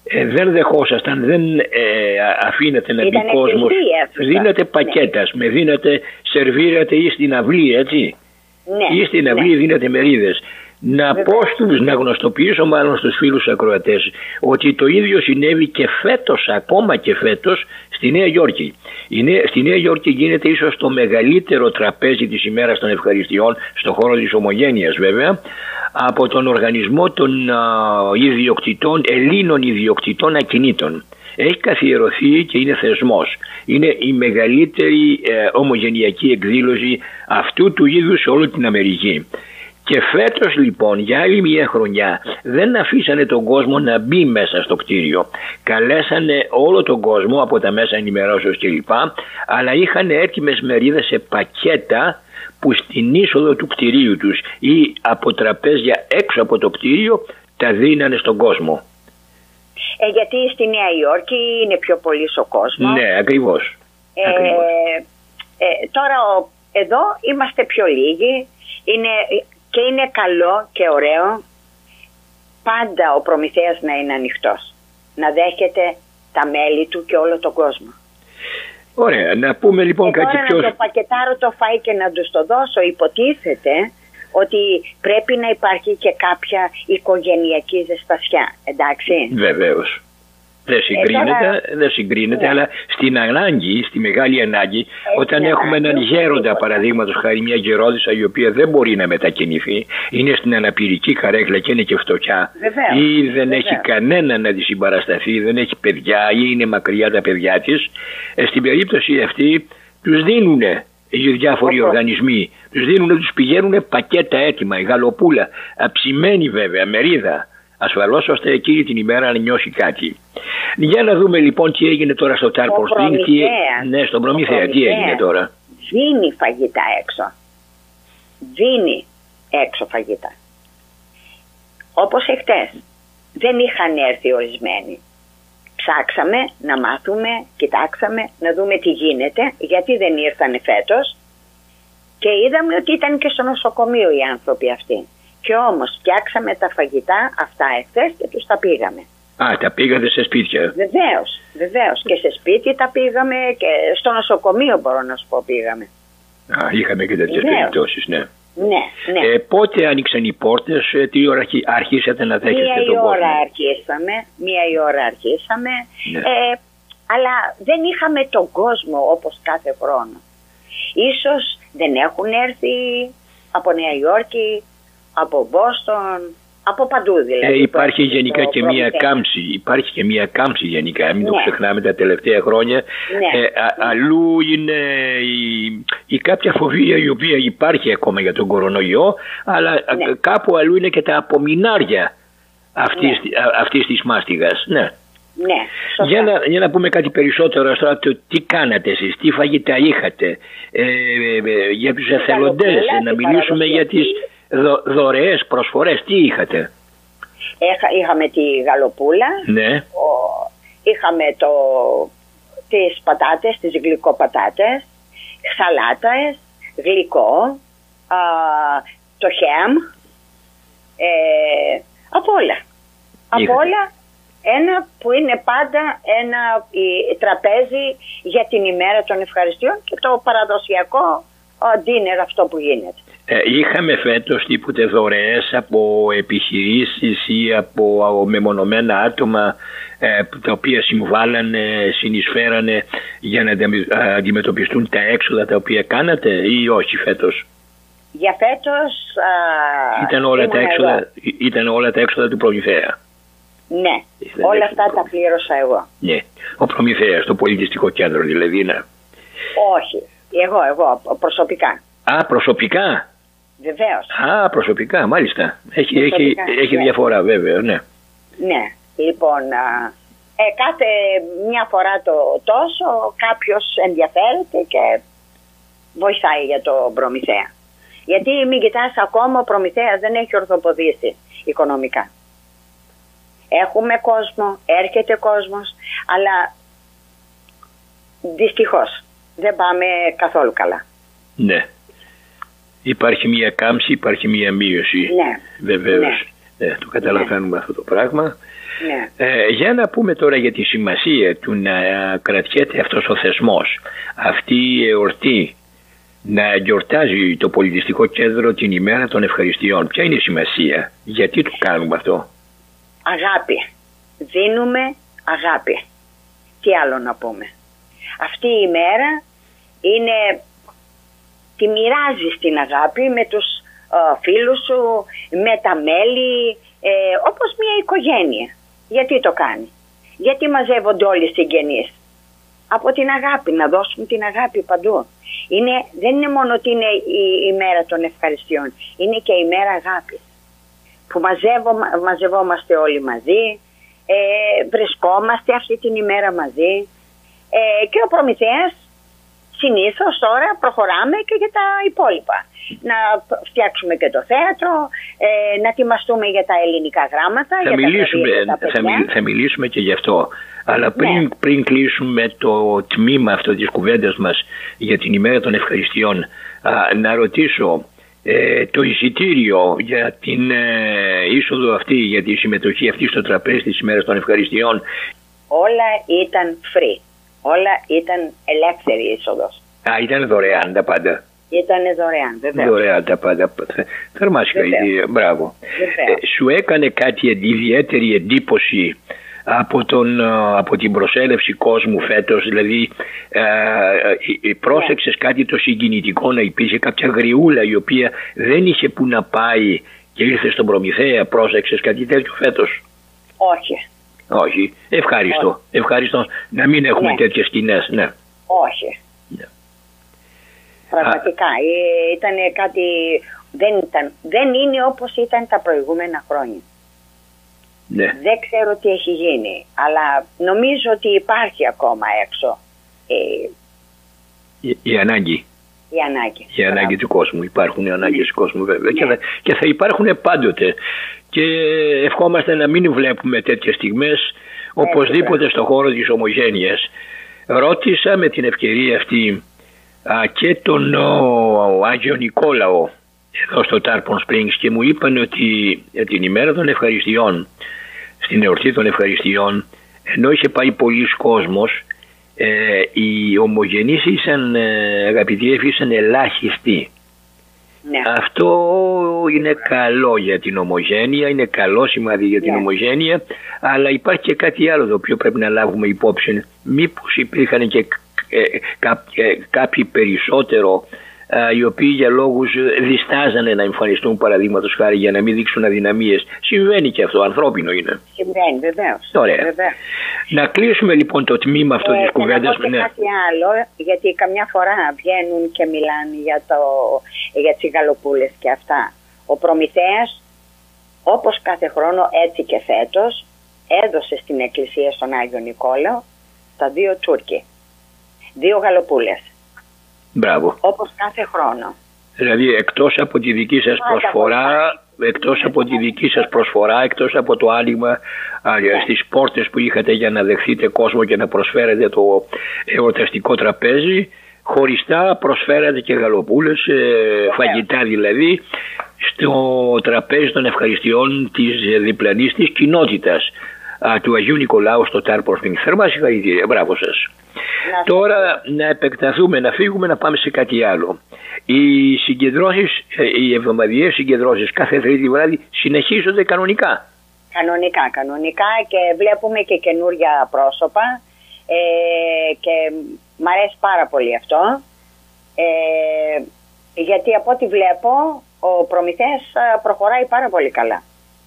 ε, δεν δεχόσασταν, δεν ε, αφήνατε να μπει κόσμος. Δίνατε πακέτας, ναι. Με δίνατε, σερβίρατε ή στην αυλή, έτσι. Ναι, ή στην αυλή, ναι. Δίνατε μερίδες. Να Βέβαια. πω στους, να γνωστοποιήσω μάλλον στους φίλους ακροατές ότι το ίδιο συνέβη και φέτος, ακόμα και φέτος, στη Νέα Υόρκη. Η Νέα, στη Νέα Υόρκη γίνεται ίσως το μεγαλύτερο τραπέζι της ημέρας των ευχαριστειών, στον χώρο της Ομογένειας βέβαια, από τον οργανισμό των α, ιδιοκτητών, Ελλήνων ιδιοκτητών ακινήτων. Έχει καθιερωθεί και είναι θεσμός. Είναι η μεγαλύτερη ε, ομογενειακή εκδήλωση αυτού του είδους σε όλη την Αμερική. Και φέτος λοιπόν για άλλη μια χρονιά δεν αφήσανε τον κόσμο να μπει μέσα στο κτίριο. Καλέσανε όλο τον κόσμο από τα μέσα ενημερώσεως κλπ. Αλλά είχαν έτοιμες μερίδες σε πακέτα που στην είσοδο του κτιρίου τους ή από τραπέζια έξω από το κτίριο τα δίνανε στον κόσμο. Ε, γιατί στη Νέα Υόρκη είναι πιο πολύ ο κόσμος. Ναι, ακριβώς. Ε, ακριβώς. Ε, τώρα ο, εδώ είμαστε πιο λίγοι. Είναι... Και είναι καλό και ωραίο πάντα ο προμηθέας να είναι ανοιχτός. Να δέχεται τα μέλη του και όλο τον κόσμο. Ωραία, να πούμε λοιπόν και κάτι πιο... να το πακετάρω το φαΐ και να τους το δώσω. Υποτίθεται ότι πρέπει να υπάρχει και κάποια οικογενειακή ζεστασιά. Εντάξει. Βεβαίως. Δεν συγκρίνεται, ε, τώρα... δεν συγκρίνεται ναι. Αλλά στην ανάγκη, στη μεγάλη ανάγκη, Έχει όταν έχουμε έναν γέροντα, παραδείγματος χάρη μια γερόντισσα η οποία δεν μπορεί να μετακινηθεί, είναι στην αναπηρική καρέκλα και είναι και φτωχιά, Βεβαίως. Ή δεν Βεβαίως. Έχει κανένα να τη συμπαρασταθεί, δεν έχει παιδιά ή είναι μακριά τα παιδιά της, ε, στην περίπτωση αυτή τους δίνουν οι διάφοροι Οπό. οργανισμοί, τους δίνουν, τους πηγαίνουν πακέτα έτοιμα, η γαλοπούλα, αψημένη βέβαια, μερίδα. Ασφαλώς ώστε εκείνη την ημέρα να νιώσει κάτι. Για να δούμε λοιπόν τι έγινε τώρα στο Τάρπορστινγκ. Τι... Ναι, στον προμηθέα. Τι έγινε τώρα. Δίνει φαγητά έξω. Δίνει έξω φαγητά. Όπως εχθές. Δεν είχαν έρθει ορισμένοι. Ψάξαμε να μάθουμε, κοιτάξαμε, να δούμε τι γίνεται, γιατί δεν ήρθαν φέτος. Και είδαμε ότι ήταν και στο νοσοκομείο οι άνθρωποι αυτοί. Και όμως φτιάξαμε τα φαγητά αυτά εχθές και τους τα πήγαμε. Α, τα πήγατε σε σπίτια. Βεβαίως, βεβαίως. Και σε σπίτι τα πήγαμε και στο νοσοκομείο μπορώ να σου πω πήγαμε. Α, είχαμε και τέτοιες περιπτώσεις, ναι. Ναι, ναι. Ε, πότε άνοιξαν οι πόρτες, τι ώρα αρχίσατε να δέχεστε μία τον κόσμο? Μία ώρα αρχίσαμε, μία η ώρα αρχίσαμε, ναι. ε, αλλά δεν είχαμε τον κόσμο όπως κάθε χρόνο. Ίσως δεν έχουν έρθει από Νέα Υόρκη, από Μπόστον, από παντού δηλαδή. Ε, υπάρχει γενικά και μία κάμψη, υπάρχει και μία κάμψη γενικά, μην ναι. το ξεχνάμε τα τελευταία χρόνια. Ναι. Ε, α, αλλού είναι η, η κάποια φοβία η οποία υπάρχει ακόμα για τον κορονοϊό, αλλά ναι. κάπου αλλού είναι και τα απομεινάρια αυτής, ναι. αυτής της μάστιγας. Ναι. Ναι, για, να, για να πούμε κάτι περισσότερο στο το τι κάνατε εσείς, τι φαγητά είχατε, ε, ε, ε, για τους εθελοντές, να μιλήσουμε για τις δο, δωρεές, προσφορές, τι είχατε? Έχα, είχαμε τη γαλοπούλα, ναι. ο, είχαμε το, τις πατάτες, τις γλυκοπατάτες, σαλάτες, γλυκό, α, το χέμ, ε, απ' όλα, απ' όλα. Ένα που είναι πάντα ένα τραπέζι για την ημέρα των ευχαριστειών και το παραδοσιακό dinner αυτό που γίνεται. Ε, είχαμε φέτος τίποτε δωρεές από επιχειρήσεις ή από μεμονωμένα άτομα ε, τα οποία συμβάλλανε, συνεισφέρανε για να αντιμετωπιστούν τα έξοδα τα οποία κάνατε ή όχι φέτος? Για φέτος α, ήταν, όλα τα έξοδα, ήταν όλα τα έξοδα του προμηθέα. Ναι, Ήθελε όλα αυτά τα πλήρωσα εγώ. Ναι, ο προμηθέας, το πολιτιστικό κέντρο δηλαδή, ναι. Όχι, εγώ, εγώ, προσωπικά. Α, προσωπικά. Βεβαίως. Α, προσωπικά, μάλιστα. Έχει, προσωπικά, έχει, έχει ναι. διαφορά βέβαια, ναι. Ναι, λοιπόν, ε, κάθε μια φορά το τόσο κάποιος ενδιαφέρεται και βοηθάει για το προμηθέα. Γιατί μην κοιτάς, ακόμα ο προμηθέας δεν έχει ορθοποδήσει οικονομικά. Έχουμε κόσμο, έρχεται κόσμος, αλλά δυστυχώς δεν πάμε καθόλου καλά. Ναι. Υπάρχει μία κάμψη, υπάρχει μία μείωση. Ναι. Βεβαίως. Ναι. Ε, το καταλαβαίνουμε ναι. αυτό το πράγμα. Ναι. Ε, για να πούμε τώρα για τη σημασία του να κρατιέται αυτός ο θεσμός, αυτή η εορτή, να γιορτάζει το πολιτιστικό κέντρο την ημέρα των ευχαριστειών. Ποια είναι η σημασία, γιατί το κάνουμε αυτό? Αγάπη. Δίνουμε αγάπη. Τι άλλο να πούμε? Αυτή η ημέρα είναι, τη μοιράζεις την αγάπη με τους ε, φίλους σου, με τα μέλη, ε, όπως μια οικογένεια. Γιατί το κάνει? Γιατί μαζεύονται όλοι οι συγγενείς? Από την αγάπη, να δώσουν την αγάπη παντού. Είναι, δεν είναι μόνο ότι είναι η ημέρα των ευχαριστειών, είναι και η ημέρα αγάπης. Που μαζεύω, μαζευόμαστε όλοι μαζί, ε, βρισκόμαστε αυτή την ημέρα μαζί ε, και ο προμηθέας συνήθως τώρα προχωράμε και για τα υπόλοιπα. Να φτιάξουμε και το θέατρο, ε, να ετοιμαστούμε για τα ελληνικά γράμματα. Θα, για μιλήσουμε, τα θα, μιλ, θα μιλήσουμε και γι' αυτό. Αλλά πριν, ναι. πριν κλείσουμε το τμήμα αυτό της κουβέντας μας για την ημέρα των ευχαριστειών, α, να ρωτήσω ε, το εισιτήριο για την ε, είσοδο αυτή, για τη συμμετοχή αυτή στο τραπέζι της ημέρας των ευχαριστειών. Όλα ήταν free. Όλα ήταν ελεύθερη είσοδος. Α, ήταν δωρεάν τα πάντα. Ήταν δωρεάν, βέβαια. Δωρεάν τα πάντα. Θερμά συγχαρητήρια. Μπράβο. Ε, σου έκανε κάτι ιδιαίτερη εντύπωση από, τον, από την προσέλευση κόσμου φέτος? Δηλαδή ε, ε, πρόσεξες yeah. κάτι το συγκινητικό, να υπήρχε κάποια γριούλα η οποία δεν είχε που να πάει και ήρθε στον Προμηθέα? Πρόσεξες κάτι τέτοιο φέτος? Όχι. Όχι. Ευχαριστώ. Όχι. Ευχαριστώ να μην έχουμε ναι. τέτοιες σκηνές. Ναι. Όχι. Ναι. Πραγματικά ε, ήταν κάτι, δεν, ήταν, δεν είναι όπως ήταν τα προηγούμενα χρόνια. Ναι. Δεν ξέρω τι έχει γίνει, αλλά νομίζω ότι υπάρχει ακόμα έξω ε, η, η ανάγκη. Η ανάγκη. Η ανάγκη του κόσμου. Υπάρχουν οι ανάγκες του κόσμου βέβαια. Ναι. Και, θα, και θα υπάρχουν πάντοτε. Και ευχόμαστε να μην βλέπουμε τέτοιες στιγμές οπωσδήποτε ναι, στον χώρο της ομογένειας. Ρώτησα με την ευκαιρία αυτή α, και τον ο, ο Άγιο Νικόλαο εδώ στο Tarpon Springs και μου είπαν ότι την ημέρα των ευχαριστειών, στην εορτή των ευχαριστειών, ενώ είχε πάει πολλοί κόσμος, ε, οι ομογενείς ήσαν, ε, αγαπητοί, ήσαν ελάχιστοι. Ναι. Αυτό είναι καλό για την ομογένεια, είναι καλό σημάδι για την ναι. ομογένεια, αλλά υπάρχει και κάτι άλλο το οποίο πρέπει να λάβουμε υπόψη. Μήπως υπήρχαν και ε, κά, ε, κάποιοι περισσότερο οι οποίοι για λόγους διστάζανε να εμφανιστούν, παραδείγματος χάρη, για να μην δείξουν αδυναμίες. Συμβαίνει και αυτό, ανθρώπινο είναι. Συμβαίνει, βεβαίως. Ωραία. Βεβαίως. Να κλείσουμε λοιπόν το τμήμα αυτό ε, της κουβέντας. Και ναι. κάτι άλλο, γιατί καμιά φορά βγαίνουν και μιλάνε για, το, για τις γαλοπούλες και αυτά. Ο Προμηθέας, όπως κάθε χρόνο, έτσι και φέτος, έδωσε στην εκκλησία στον Άγιο Νικόλαο τα δύο τσούρκοι. Δύο γαλοπούλες. Μπράβο. Όπως κάθε χρόνο. Δηλαδή εκτός από τη δική σας προσφορά, εκτός από τη δική σας προσφορά, εκτός από το άνοιγμα yeah. στις πόρτες που είχατε για να δεχθείτε κόσμο και να προσφέρετε το εορταστικό τραπέζι, χωριστά προσφέρατε και γαλοπούλες, yeah. φαγητά δηλαδή, στο τραπέζι των ευχαριστειών της διπλανής της κοινότητας του Αγίου Νικολάου στο Tarpon Springs. Θερμά συγχαρητήρια, μπράβο σας. Να Τώρα να επεκταθούμε, να φύγουμε, να πάμε σε κάτι άλλο. Οι συγκεντρώσεις, οι εβδομαδιαίες συγκεντρώσεις κάθε Τρίτη βράδυ συνεχίζονται κανονικά. Κανονικά, κανονικά και βλέπουμε και καινούργια πρόσωπα ε, και μ' αρέσει πάρα πολύ αυτό ε, γιατί από ό,τι βλέπω ο Προμηθέας προχωράει πάρα πολύ καλά.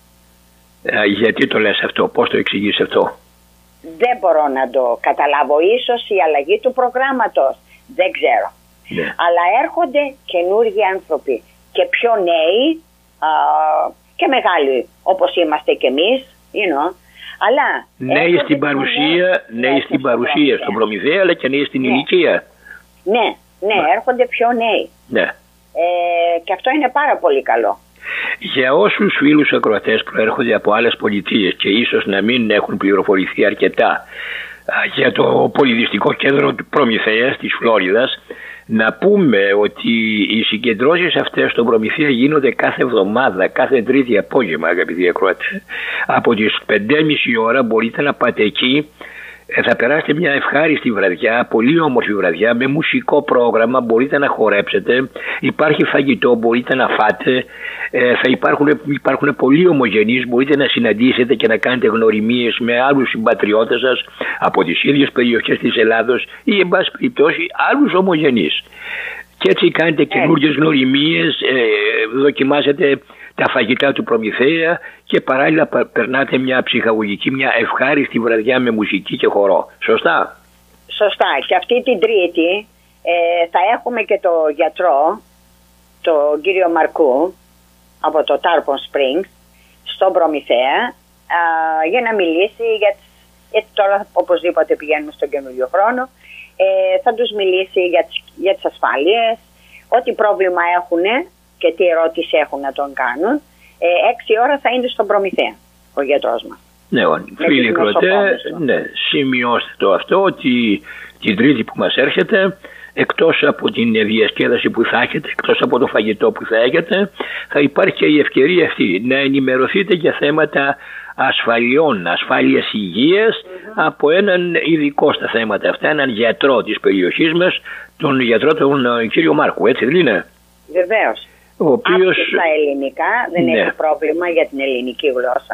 Ε, γιατί το λες αυτό, πώς το εξηγείς αυτό? Δεν μπορώ να το καταλάβω. Ίσως η αλλαγή του προγράμματος. Δεν ξέρω. Ναι. Αλλά έρχονται καινούργιοι άνθρωποι. Και πιο νέοι α, και μεγάλοι. Όπως είμαστε κι εμείς. You know. Αλλά νέοι στην παρουσία, νέοι στην παρουσία στον Προμηθέα, αλλά και νέοι στην ναι. ηλικία. Ναι, ναι, ναι, έρχονται πιο νέοι. Ναι. Ε, και αυτό είναι πάρα πολύ καλό. Για όσους φίλους ακροατές προέρχονται από άλλες πολιτείες και ίσως να μην έχουν πληροφορηθεί αρκετά για το πολιτιστικό κέντρο του Προμηθέας της Φλόριδας, Να πούμε ότι οι συγκεντρώσεις αυτές στον Προμηθέα γίνονται κάθε εβδομάδα, κάθε Τρίτη απόγευμα, αγαπητοί ακροατές. Από τις πέντε και μισή ώρα μπορείτε να πάτε εκεί. Θα περάσετε μια ευχάριστη βραδιά, πολύ όμορφη βραδιά, με μουσικό πρόγραμμα, μπορείτε να χορέψετε, υπάρχει φαγητό, μπορείτε να φάτε, ε, θα υπάρχουν, υπάρχουν πολλοί ομογενείς, μπορείτε να συναντήσετε και να κάνετε γνωριμίες με άλλους συμπατριώτες σας από τις ίδιες περιοχές της Ελλάδος ή εν πάση περιπτώσει άλλους ομογενείς. Και έτσι κάνετε καινούργιες γνωριμίες, ε, δοκιμάζετε τα φαγητά του Προμηθέα και παράλληλα περνάτε μια ψυχαγωγική, μια ευχάριστη βραδιά με μουσική και χορό. Σωστά? Σωστά. Και αυτή την Τρίτη ε, θα έχουμε και το γιατρό, τον κύριο Μαρκού, από το Tarpon Springs, στον Προμηθέα, α, για να μιλήσει, για, γιατί τώρα οπωσδήποτε πηγαίνουμε στον καινούριο χρόνο, ε, θα τους μιλήσει για τις, για τις ασφάλειες, ό,τι πρόβλημα έχουν και τι ερώτηση έχουν να τον κάνουν. Ε, έξι ώρα θα είναι στον Προμηθέα ο γιατρός μας. Ναι, φίλοι ακροατέ, ναι, σημειώστε το αυτό ότι την Τρίτη που μας έρχεται, εκτός από την διασκέδαση που θα έχετε, εκτός από το φαγητό που θα έχετε, θα υπάρχει και η ευκαιρία αυτή να ενημερωθείτε για θέματα ασφαλιών, ασφάλειας υγείας mm-hmm. από έναν ειδικό στα θέματα αυτά, έναν γιατρό της περιοχής μας, τον γιατρό τον κύριο Μάρκου, έτσι δεν είναι? Βεβαίως. Ο οποίος... στα ελληνικά, δεν ναι. έχει πρόβλημα για την ελληνική γλώσσα.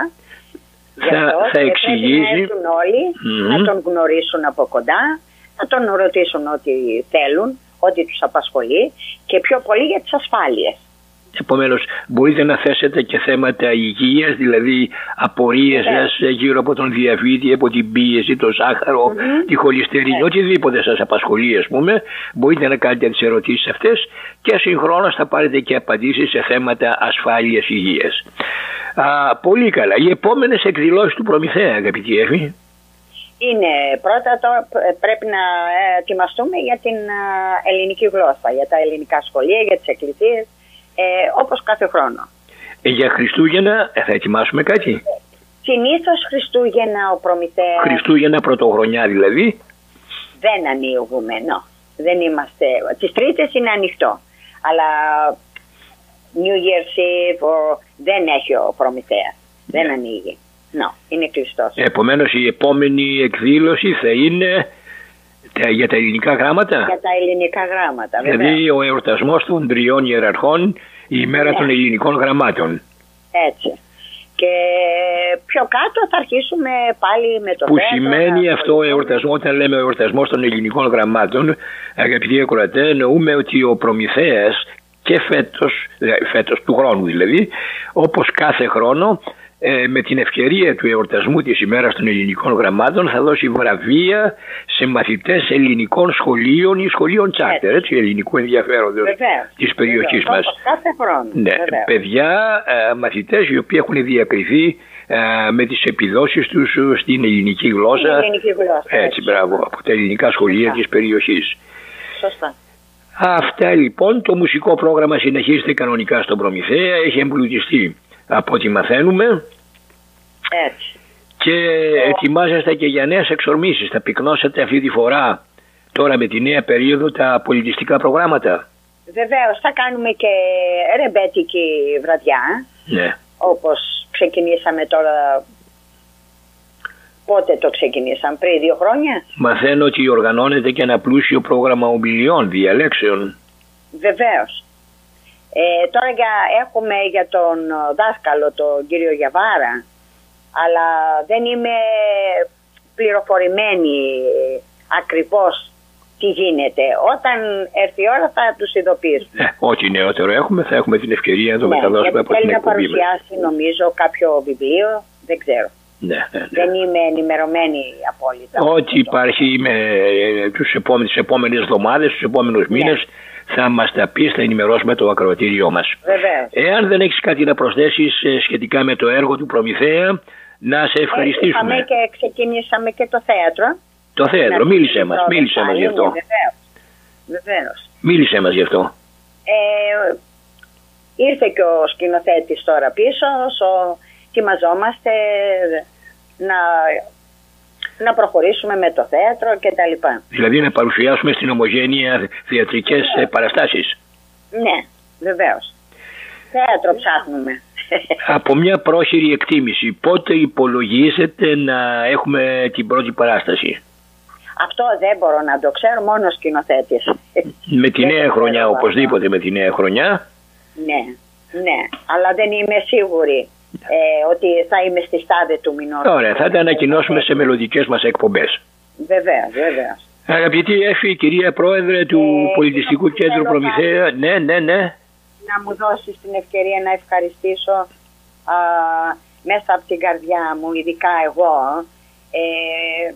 Θα, θα εξηγήσει. Να έρθουν όλοι, mm-hmm. να τον γνωρίσουν από κοντά, να τον ρωτήσουν ό,τι θέλουν, ό,τι τους απασχολεί και πιο πολύ για τις ασφάλειες. Επομένως, μπορείτε να θέσετε και θέματα υγείας, δηλαδή απορίες σας γύρω από τον διαβήτη, από την πίεση, το ζάχαρο, mm-hmm. τη χολυστερίνη, yeah. οτιδήποτε σας απασχολεί, ας πούμε, μπορείτε να κάνετε τις ερωτήσεις αυτές και συγχρόνως θα πάρετε και απαντήσεις σε θέματα ασφάλειας υγείας. Α, πολύ καλά. Οι επόμενες εκδηλώσεις του Προμηθέα, αγαπητή Εύη. Είναι πρώτα το, πρέπει να ετοιμαστούμε για την ελληνική γλώσσα, για τα ελληνικά σχολεία, για τις εκκλησίες. Ε, όπως κάθε χρόνο. Ε, για Χριστούγεννα θα ετοιμάσουμε κάτι? Συνήθως Χριστούγεννα ο Προμηθέας. Χριστούγεννα πρωτοχρονιά δηλαδή. Δεν ανοίγουμε, no. Δεν είμαστε. Τις Τρίτες είναι ανοιχτό. Αλλά New Year's Eve ο, δεν έχει ο Προμηθέας. Yeah. Δεν ανοίγει. No, είναι κλειστός. Επομένως η επόμενη εκδήλωση θα είναι για τα ελληνικά γράμματα. Για τα ελληνικά γράμματα, βέβαια. Δηλαδή ο εορτασμός των τριών ιεραρχών, η ημέρα ναι. των ελληνικών γραμμάτων. Έτσι. Και πιο κάτω θα αρχίσουμε πάλι με το που θέατρο. Που σημαίνει αυτό ο εορτασμό, όταν λέμε ο εορτασμός των ελληνικών γραμμάτων, αγαπητοί ακροατέ, εννοούμε ότι ο Προμηθέας και φέτος, φέτος του χρόνου δηλαδή, όπως κάθε χρόνο, Ε, με την ευκαιρία του εορτασμού της ημέρας των ελληνικών γραμμάτων θα δώσει βραβεία σε μαθητές ελληνικών σχολείων ή σχολείων τσάρτερ, έτσι, ελληνικού ενδιαφέροντος της περιοχής βεβαίως, μας. Κάθε χρόνο. Ναι, παιδιά, ε, μαθητές οι οποίοι έχουν διακριθεί ε, με τις επιδόσεις τους στην ελληνική γλώσσα. Στην ελληνική γλώσσα. Έτσι, έτσι, μπράβο, από τα ελληνικά σχολεία της περιοχής. Σωστά. Αυτά λοιπόν, το μουσικό πρόγραμμα συνεχίζεται κανονικά στον Προμηθέα, έχει εμπλουτιστεί από ό,τι μαθαίνουμε. Έτσι. Και oh. ετοιμάζεστε και για νέες εξορμήσεις. Θα πυκνώσετε αυτή τη φορά τώρα με τη νέα περίοδο τα πολιτιστικά προγράμματα? Βεβαίως, θα κάνουμε και ρεμπέτικη βραδιά. Ναι. Όπως ξεκινήσαμε τώρα. Πότε το ξεκινήσαμε, πριν δύο χρόνια? Μαθαίνω ότι οργανώνεται και ένα πλούσιο πρόγραμμα ομιλιών, διαλέξεων. Βεβαίως. Ε, τώρα για, έχουμε για τον δάσκαλο, τον κύριο Γιαβάρα, αλλά δεν είμαι πληροφορημένη ακριβώς τι γίνεται. Όταν έρθει η ώρα θα τους ειδοποιήσουμε. Ε, ό,τι νεότερο έχουμε θα έχουμε την ευκαιρία να το ναι, μεταδώσουμε από την εκπομπή. Θέλει να παρουσιάσει νομίζω κάποιο βιβλίο, δεν ξέρω. Ναι, ναι, ναι. Δεν είμαι ενημερωμένη απόλυτα. Ό,τι υπάρχει με τους επόμενες, τις επόμενες εβδομάδες, τους επόμενους ναι. μήνες θα μας τα πεις, θα ενημερώσουμε το ακροατήριό μας. Βεβαίως. Εάν δεν έχεις κάτι να προσθέσεις σχετικά με το έργο του Προμηθέα, να σε ευχαριστήσουμε. Είχαμε και ξεκινήσαμε και το θέατρο. Το θέατρο, μίλησέ μας, μίλησέ μας γι' αυτό. Βεβαίως. Βεβαίως. Μίλησέ μας γι' αυτό. Ε, ήρθε και ο σκηνοθέτης τώρα πίσω, όσο ετοιμαζόμαστε να να προχωρήσουμε με το θέατρο κτλ. Δηλαδή να παρουσιάσουμε στην Ομογένεια θεατρικές ναι. παραστάσεις. Ναι, βεβαίως. Θέατρο ψάχνουμε. Από μια πρόχειρη εκτίμηση, πότε υπολογίζετε να έχουμε την πρώτη παράσταση? Αυτό δεν μπορώ να το ξέρω, μόνο σκηνοθέτης. Με τη νέα χρονιά, οπωσδήποτε με τη νέα χρονιά. Ναι, ναι, αλλά δεν είμαι σίγουρη ε, ότι θα είμαι στη στάδια του μηνός. Ωραία, θα τα ανακοινώσουμε σε μελλοντικές μας εκπομπές. Βεβαίως, βεβαίως. Αγαπητή Εφη, κυρία Πρόεδρε του ε, Πολιτιστικού Κέντρου Προμηθέα, ναι, ναι, ναι. Να μου δώσεις την ευκαιρία να ευχαριστήσω α, μέσα από την καρδιά μου, ειδικά εγώ, ε,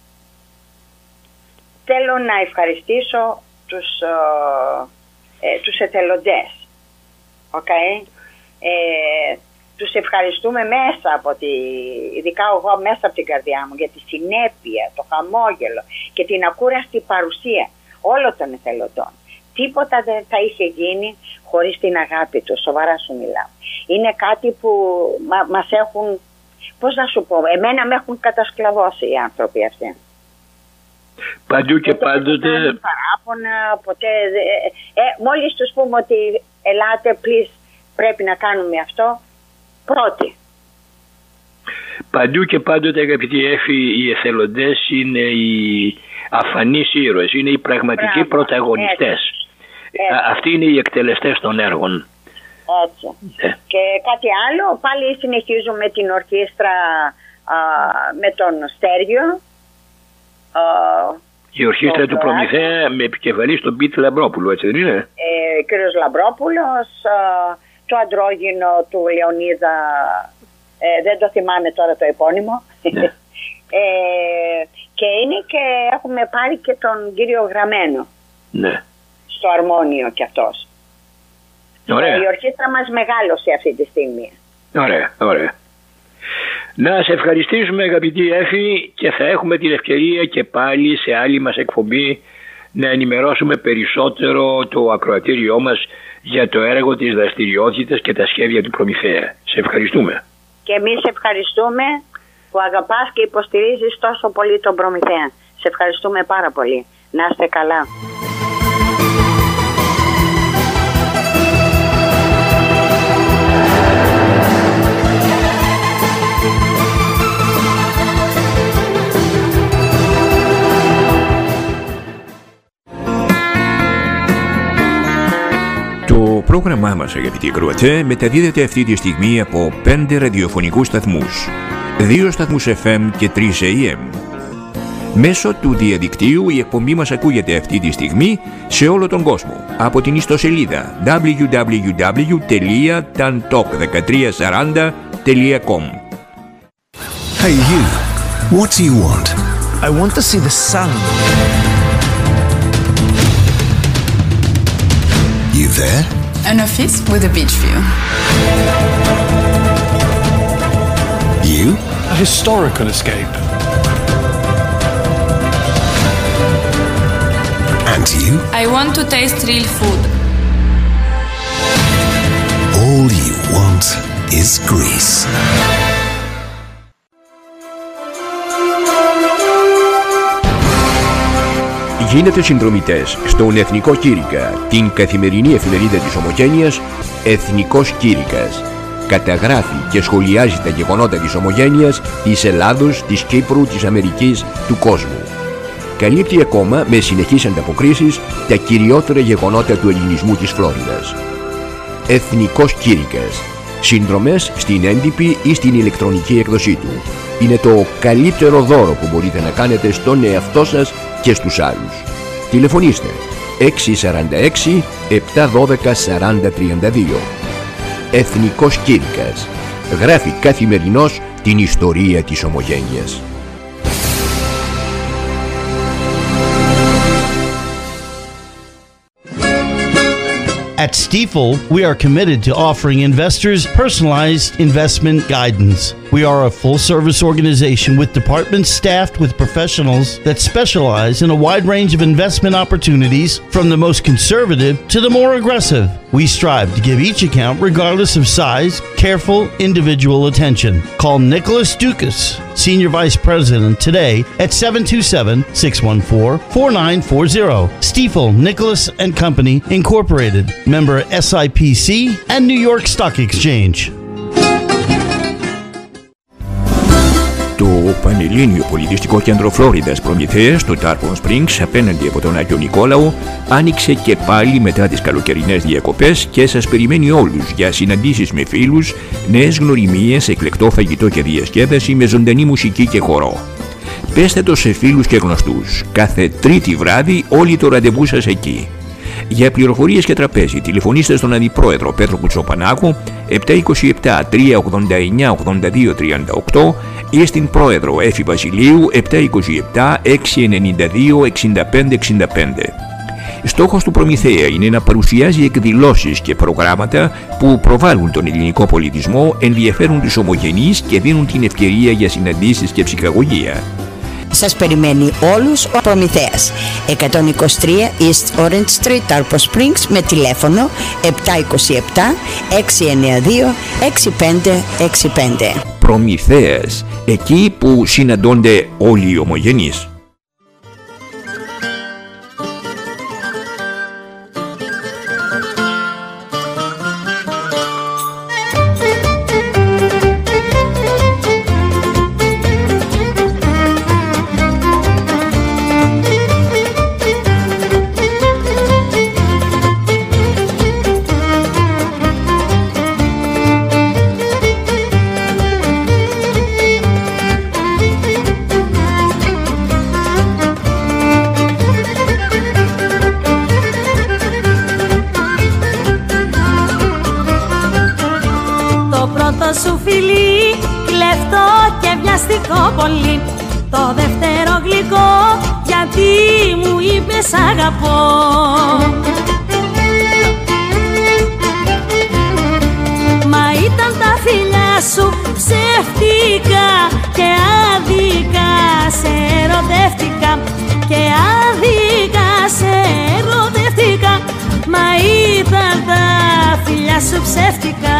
θέλω να ευχαριστήσω τους, ε, τους εθελοντές. Okay? Ε, τους ευχαριστούμε μέσα από τη, ειδικά εγώ μέσα από την καρδιά μου, για τη συνέπεια, το χαμόγελο και την ακούραστη παρουσία όλων των εθελοντών. Τίποτα δεν θα είχε γίνει χωρίς την αγάπη του, σοβαρά σου μιλάω. Είναι κάτι που μα, μας έχουν, πώς να σου πω, εμένα με έχουν κατασκλαβώσει οι άνθρωποι αυτοί. Παντού και πάντοτε. Παράπονα, ποτέ, ε, ε, μόλις τους πούμε ότι ελάτε, please, πρέπει να κάνουμε αυτό, πρώτοι. Παντού και πάντοτε, αγαπητοί Εφη, οι εθελοντές είναι οι αφανείς ήρωες, είναι οι πραγματικοί Μπράβο, πρωταγωνιστές. Έτσι. Έτσι. Αυτοί είναι οι εκτελεστές των έργων. Έτσι. Ε. Και κάτι άλλο, πάλι συνεχίζουμε την ορχήστρα α, με τον Στέργιο. Α, η ορχήστρα του Προμηθέα με επικεφαλή στον Πίτη Λαμπρόπουλο, έτσι δεν είναι? Ε, κύριος Λαμπρόπουλος, α, το αντρόγυνο του Λεωνίδα, ε, δεν το θυμάμαι τώρα το επώνυμο. Ναι. ε, και είναι και έχουμε πάρει και τον κύριο Γραμμένο. Ναι. Στο αρμόνιο κι αυτός. Ωραία. Η ορχήστρα μας μεγάλωσε αυτή τη στιγμή. Ωραία, ωραία. Να σε ευχαριστήσουμε, αγαπητή Εφη, και θα έχουμε την ευκαιρία και πάλι σε άλλη μας εκπομπή να ενημερώσουμε περισσότερο το ακροατήριό μας για το έργο, της δραστηριότητας και τα σχέδια του Προμηθέα. Σε ευχαριστούμε. Και εμείς ευχαριστούμε που αγαπάς και υποστηρίζεις τόσο πολύ τον Προμηθέα. Σε ευχαριστούμε πάρα πολύ. Να είστε καλά. Το πρόγραμμά μας, αγαπητοί ακροατέ, μεταδίδεται αυτή τη στιγμή από πέντε ραδιοφωνικούς σταθμούς, δύο σταθμούς εφ εμ και τρεις έι εμ. Μέσω του διαδικτύου η εκπομπή μας ακούγεται αυτή τη στιγμή σε όλο τον κόσμο από την ιστοσελίδα double-u double-u double-u τελεία tantalk one three four zero τελεία com. Hey you, what do you want? I want to see the sun. You there? An office with a beach view. You? A historical escape. And you? I want to taste real food. All you want is Greece. Γίνετε συνδρομητές στον Εθνικό Κήρυκα, την καθημερινή εφημερίδα της Ομογένειας Εθνικός Κήρυκας. Καταγράφει και σχολιάζει τα γεγονότα της Ομογένειας, της Ελλάδος, της Κύπρου, της Αμερικής, του κόσμου. Καλύπτει ακόμα με συνεχείς ανταποκρίσεις τα κυριότερα γεγονότα του ελληνισμού της Φλόριδας. Εθνικός Κήρυκας. Συνδρομές στην έντυπη ή στην ηλεκτρονική εκδοσή του. Είναι το καλύτερο δώρο που μπορείτε να κάνετε στον εαυτό σας και στους άλλους. Τηλεφωνήστε έξι τέσσερα έξι επτά ένα δύο τέσσερα τρία δύο. Εθνικός Κήρυκας. Γράφει καθημερινώς την ιστορία της Ομογένειας. At Stifel, we are committed to offering investors personalized investment guidance. We are a full-service organization with departments staffed with professionals that specialize in a wide range of investment opportunities, from the most conservative to the more aggressive. We strive to give each account, regardless of size, careful individual attention. Call Nicholas Dukas, Senior Vice President, today at seven two seven, six one four, four nine four zero. Stifel, Nicholas and Company, Incorporated. Member S I P C and New York Stock Exchange. Το Πανελλήνιο Πολιτιστικό Κέντρο Φλόριδας Προμηθέας στο Tarpon Springs, απέναντι από τον Άγιο Νικόλαο, άνοιξε και πάλι μετά τις καλοκαιρινές διακοπές και σας περιμένει όλους για συναντήσεις με φίλους, νέες γνωριμίες, εκλεκτό φαγητό και διασκέδαση με ζωντανή μουσική και χορό. Πέστε το σε φίλους και γνωστούς. Κάθε Τρίτη βράδυ όλοι το ραντεβού σας εκεί. Για πληροφορίες και τραπέζι τηλεφωνήστε στον Αντιπρόεδρο Πέτρο Κουτσοπανάκο επτά είκοσι επτά, τρία ογδόντα εννιά, ογδόντα δύο τριάντα οκτώ ή στην Πρόεδρο Έφη Βασιλείου επτά είκοσι επτά, έξι ενενήντα δύο, εξήντα πέντε εξήντα πέντε. Στόχος του Προμηθέα είναι να παρουσιάζει εκδηλώσεις και προγράμματα που προβάλλουν τον ελληνικό πολιτισμό, ενδιαφέρουν τους ομογενείς και δίνουν την ευκαιρία για συναντήσεις και ψυχαγωγία. Σας περιμένει όλους ο Προμηθέας. εκατόν είκοσι τρία East Orange Street, Tarpon Springs, με τηλέφωνο επτά είκοσι επτά, έξι εννιά δύο, έξι πέντε έξι πέντε. Προμηθέας, εκεί που συναντώνται όλοι οι ομογενείς. Σου φιλί, κλεφτό και βιαστικό πολύ. Το δεύτερο γλυκό, γιατί μου είπες αγαπώ. Μα ήταν τα φιλιά σου ψεύτικα και άδικα σε ερωτεύτηκα. Και άδικα σε ερωτεύτηκα. Μα ήταν τα φιλιά σου ψεύτικα.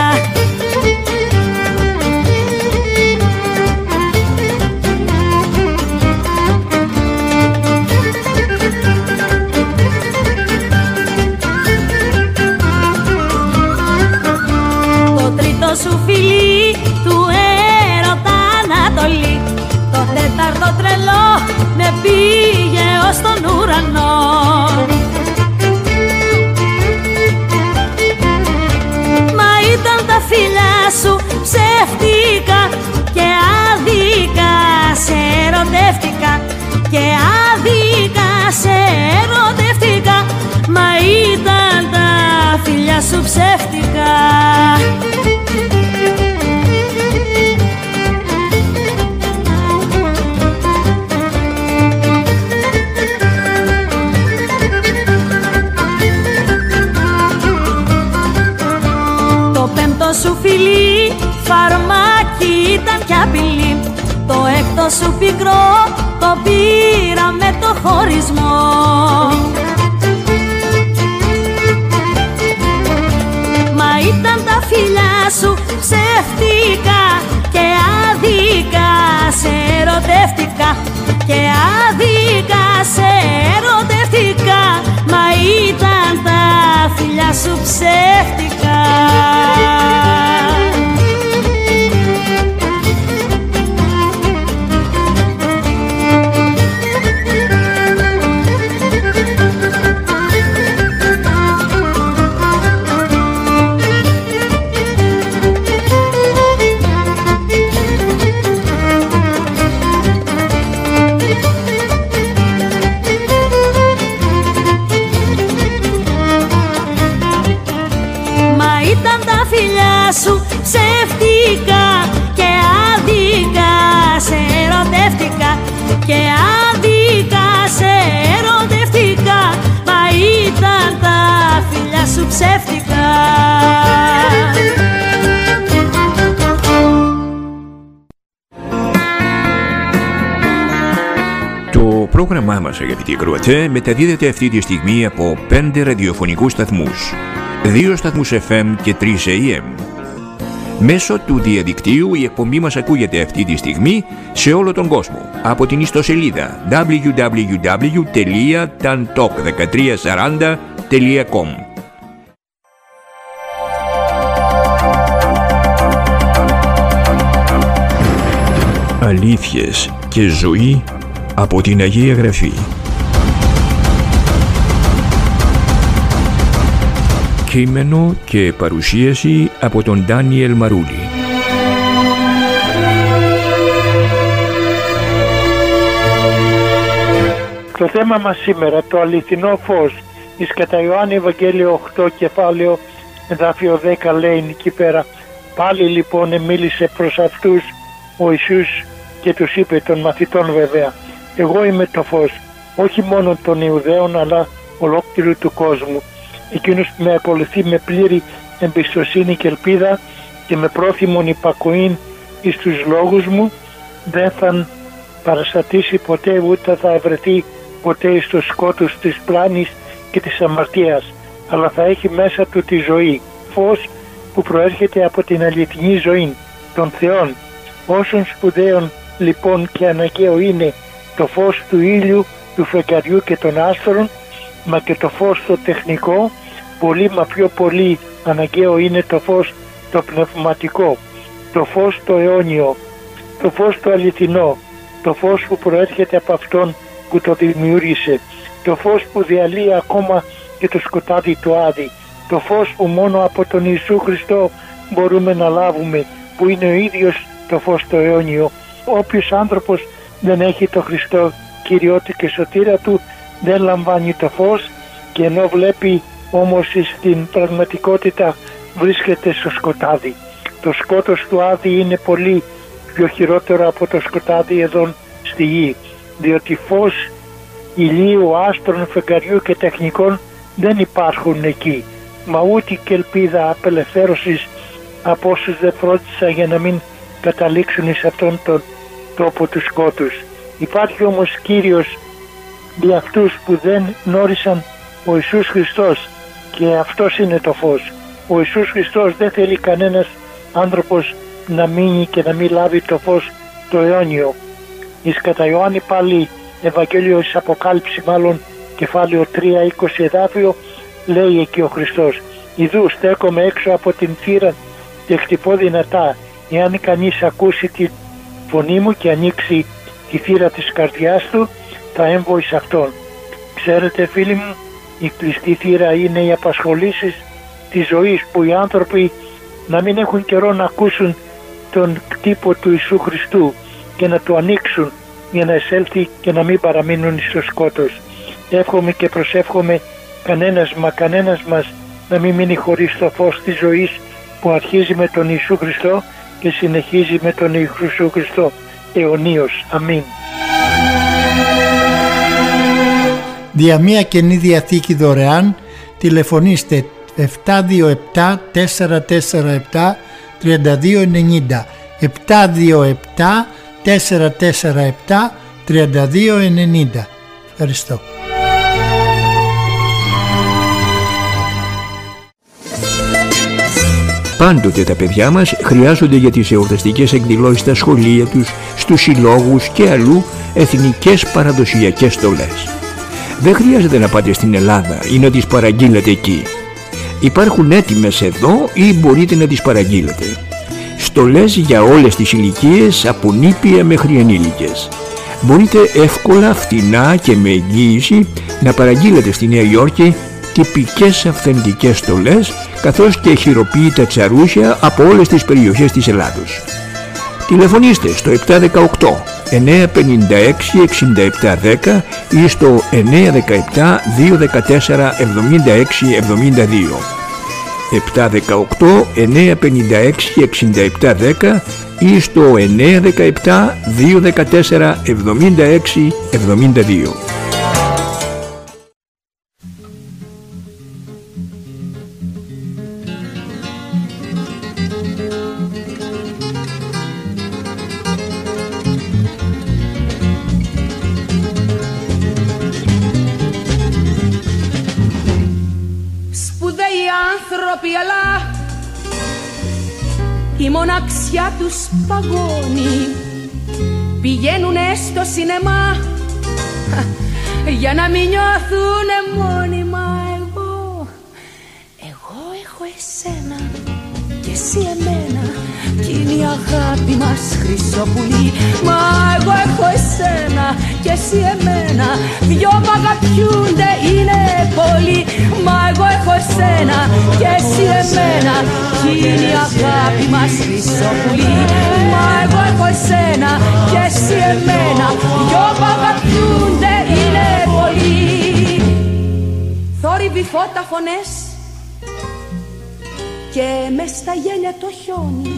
Σου φιλί του έρωτα Ανατολή. Το τέταρτο τρελό με πήγε ως τον ουρανό. Μα ήταν τα φιλιά σου ψεύτικα και άδικα σε ερωτεύτηκα. Και άδικα σε ερωτεύτηκα. Μα ήταν τα φιλιά σου ψεύτικα. Σου φιλί, φαρμάκι ήταν κι απειλή. Το έκτο σου πικρό, το πήρα με το χωρισμό. Μα ήταν τα φιλιά σου ψεύτικα και άδικα σε ερωτεύτηκα. Και άδικα σε ερωτεύτηκα. Μα ήταν τα φιλιά σου ψεύτικα. πρόγραμμά μας, αγαπητοί ακροατέ, μεταδίδεται αυτή τη στιγμή από πέντε ραδιοφωνικούς σταθμούς, δύο σταθμούς εφ εμ και τρεις έι εμ. Μέσω του διαδικτύου η εκπομπή μας ακούγεται αυτή τη στιγμή σε όλο τον κόσμο από την ιστοσελίδα ντάμπλιου ντάμπλιου ντάμπλιου τελεία ταντοκ δεκατρία σαράντα τελεία κομ. Αλήθειες και ζωή από την Αγία Γραφή. Κείμενο και παρουσίαση από τον Ντάνιελ Μαρούλη. Το θέμα μας σήμερα, το αληθινό φως, εις κατά Ιωάννη Ευαγγέλιο οκτώ κεφάλαιο εδάφιο δέκα λέει εκεί πέρα. Πάλι λοιπόν μίλησε προς αυτούς ο Ιησούς και τους είπε, των μαθητών βέβαια, εγώ είμαι το φως, όχι μόνο των Ιουδαίων αλλά ολόκληρου του κόσμου. Εκείνος που με ακολουθεί με πλήρη εμπιστοσύνη και ελπίδα και με πρόθυμον υπακοήν εις τους λόγους μου δεν θα παραστατήσει ποτέ ούτε θα ευρεθεί ποτέ εις το σκότος της πλάνης και της αμαρτίας, αλλά θα έχει μέσα του τη ζωή, φως που προέρχεται από την αληθινή ζωή των Θεών. Όσον σπουδαίων λοιπόν και αναγκαίο είναι το φως του ήλιου, του φεγγαριού και των άστρων, μα και το φως το τεχνικό, πολύ μα πιο πολύ αναγκαίο είναι το φως το πνευματικό, το φως το αιώνιο, το φως το αληθινό, το φως που προέρχεται από Αυτόν που το δημιούργησε, το φως που διαλύει ακόμα και το σκοτάδι του Άδη, το φως που μόνο από τον Ιησού Χριστό μπορούμε να λάβουμε, που είναι ο ίδιος το φως το αιώνιο. Όποιος άνθρωπος δεν έχει το Χριστό Κυριό του και σωτήρα του δεν λαμβάνει το φως, και ενώ βλέπει όμως στην πραγματικότητα βρίσκεται στο σκοτάδι. Το σκότος του Άδη είναι πολύ πιο χειρότερο από το σκοτάδι εδώ στη γη, διότι φως ηλίου, άστρων, φεγγαριού και τεχνικών δεν υπάρχουν εκεί, μα ούτε και ελπίδα απελευθέρωσης από όσους δεν φρόντισαν για να μην καταλήξουν σε αυτόν τον τόπο του σκότους. Υπάρχει όμως Κύριος για αυτούς που δεν γνώρισαν ο Ιησούς Χριστός, και αυτός είναι το φως. Ο Ιησούς Χριστός δεν θέλει κανένας άνθρωπος να μείνει και να μην λάβει το φως το αιώνιο. Εις κατά Ιωάννη πάλι Ευαγγέλιο εις Αποκάλυψη μάλλον κεφάλαιο τρία είκοσι εδάφιο λέει εκεί ο Χριστός, «Ιδού στέκομαι έξω από την θύρα και χτυπώ δυνατά, εάν κανείς ακούσει τη φωνή μου και ανοίξει τη θύρα της καρδιάς του, θα έμβω εις αυτόν». Ξέρετε φίλοι μου, η κλειστή θύρα είναι οι απασχολήσεις της ζωής, που οι άνθρωποι να μην έχουν καιρό να ακούσουν τον τύπο του Ιησού Χριστού και να το ανοίξουν για να εισέλθει και να μην παραμείνουν στο σκότος. Εύχομαι και προσεύχομαι κανένας μα κανένας μας να μην μείνει χωρίς το φως της ζωής που αρχίζει με τον Ιησού Χριστό και συνεχίζει με τον Ιησού Χριστό αιωνίως. Αμήν. Δια μία Καινή Διαθήκη δωρεάν τηλεφωνήστε επτά δύο επτά τέσσερα τέσσερα επτά τρία δύο ενενήντα, επτά δύο επτά τέσσερα τέσσερα επτά τρία δύο ενενήντα. Ευχαριστώ. Πάντοτε τα παιδιά μας χρειάζονται για τις εορταστικές εκδηλώσεις στα σχολεία τους, στους συλλόγους και αλλού εθνικές παραδοσιακές στολές. Δεν χρειάζεται να πάτε στην Ελλάδα ή να τις παραγγείλετε εκεί. Υπάρχουν έτοιμες εδώ ή μπορείτε να τις παραγγείλετε. Στολές για όλες τις ηλικίες, από νήπια μέχρι ενήλικες. Μπορείτε εύκολα, φτηνά και με εγγύηση να παραγγείλετε στη Νέα Υόρκη τυπικές αυθεντικές στολές, καθώς και χειροποίητα τσαρούσια από όλες τις περιοχές της Ελλάδος. Τηλεφωνήστε στο επτά ένα οκτώ εννιά πέντε έξι εξήντα επτά δέκα ή στο εννιά ένα επτά δύο τέσσερα εβδομήντα έξι εβδομήντα δύο. επτά ένα οκτώ εννιά πέντε έξι εξήντα επτά δέκα ή στο εννιά ένα επτά δύο τέσσερα εβδομήντα έξι εβδομήντα δύο. άνθρωποι, αλλά η μοναξιά τους παγώνει. Πηγαίνουνε στο σινεμά για να μην νιώθουνε μόνιμα. Εγώ, εγώ έχω εσένα και εσύ εμένα, κι είναι η αγάπη μας χρυσό πουλί. Μα εγώ έχω εσένα και εσύ εμένα, δυο που αγαπιούνται είναι πολλοί. Μα εγώ έχω εσένα και εσύ εμένα, κι είναι η αγάπη μας χρυσό πουλί. Μα εγώ έχω εσένα και εσύ εμένα, δυο που αγαπιούνται είναι πολλοί. Θόρυβοι, φώτα, φωνές και μες στα γέλια το χιόνι.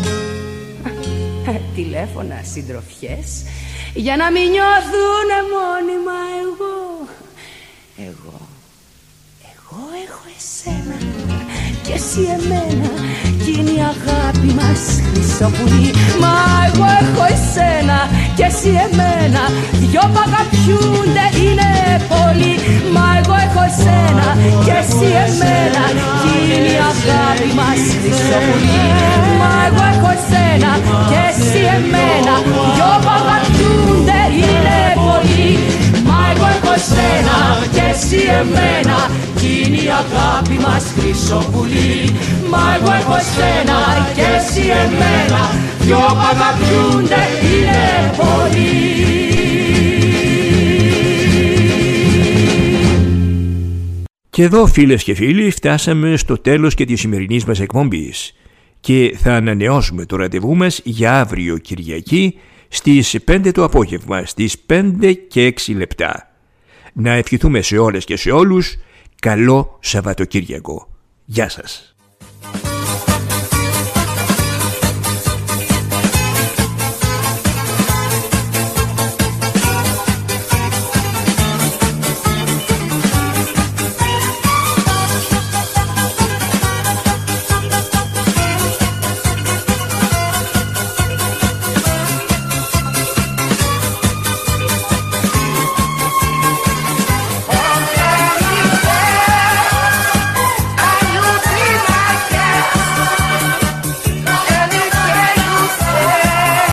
Τηλέφωνα, συντροφιές, για να μην νιώθουνε μόνιμα. Εγώ, εγώ, εγώ έχω εσένα και εσύ εμένα, κι είναι η αγάπη μας χρυσό πουλί. Μα εγώ έχω εσένα και εσύ εμένα, δυο που αγαπιούνται είναι πολλοί. Μα εγώ έχω εσένα και εσύ εμένα, κι είναι η αγάπη μας χρυσό πουλί. Μα εγώ έχω εσένα και εσύ εμένα, δυο που αγαπιούνται είναι πολλοί. Μα εγώ έχω εσένα και εσύ εμένα, κι είναι η αγάπη μας χρυσό πουλί. Μα εγώ έχω εσένα και εσύ εμένα, δυο που αγαπιούνται είναι πολλοί. Και εδώ, φίλες και φίλοι, φτάσαμε στο τέλος και της σημερινής μας εκπομπής και θα ανανεώσουμε το ραντεβού μας για αύριο Κυριακή στις πέντε το απόγευμα, στις πέντε και έξι λεπτά. Να ευχηθούμε σε όλες και σε όλους καλό Σαββατοκύριακο. Γεια σας.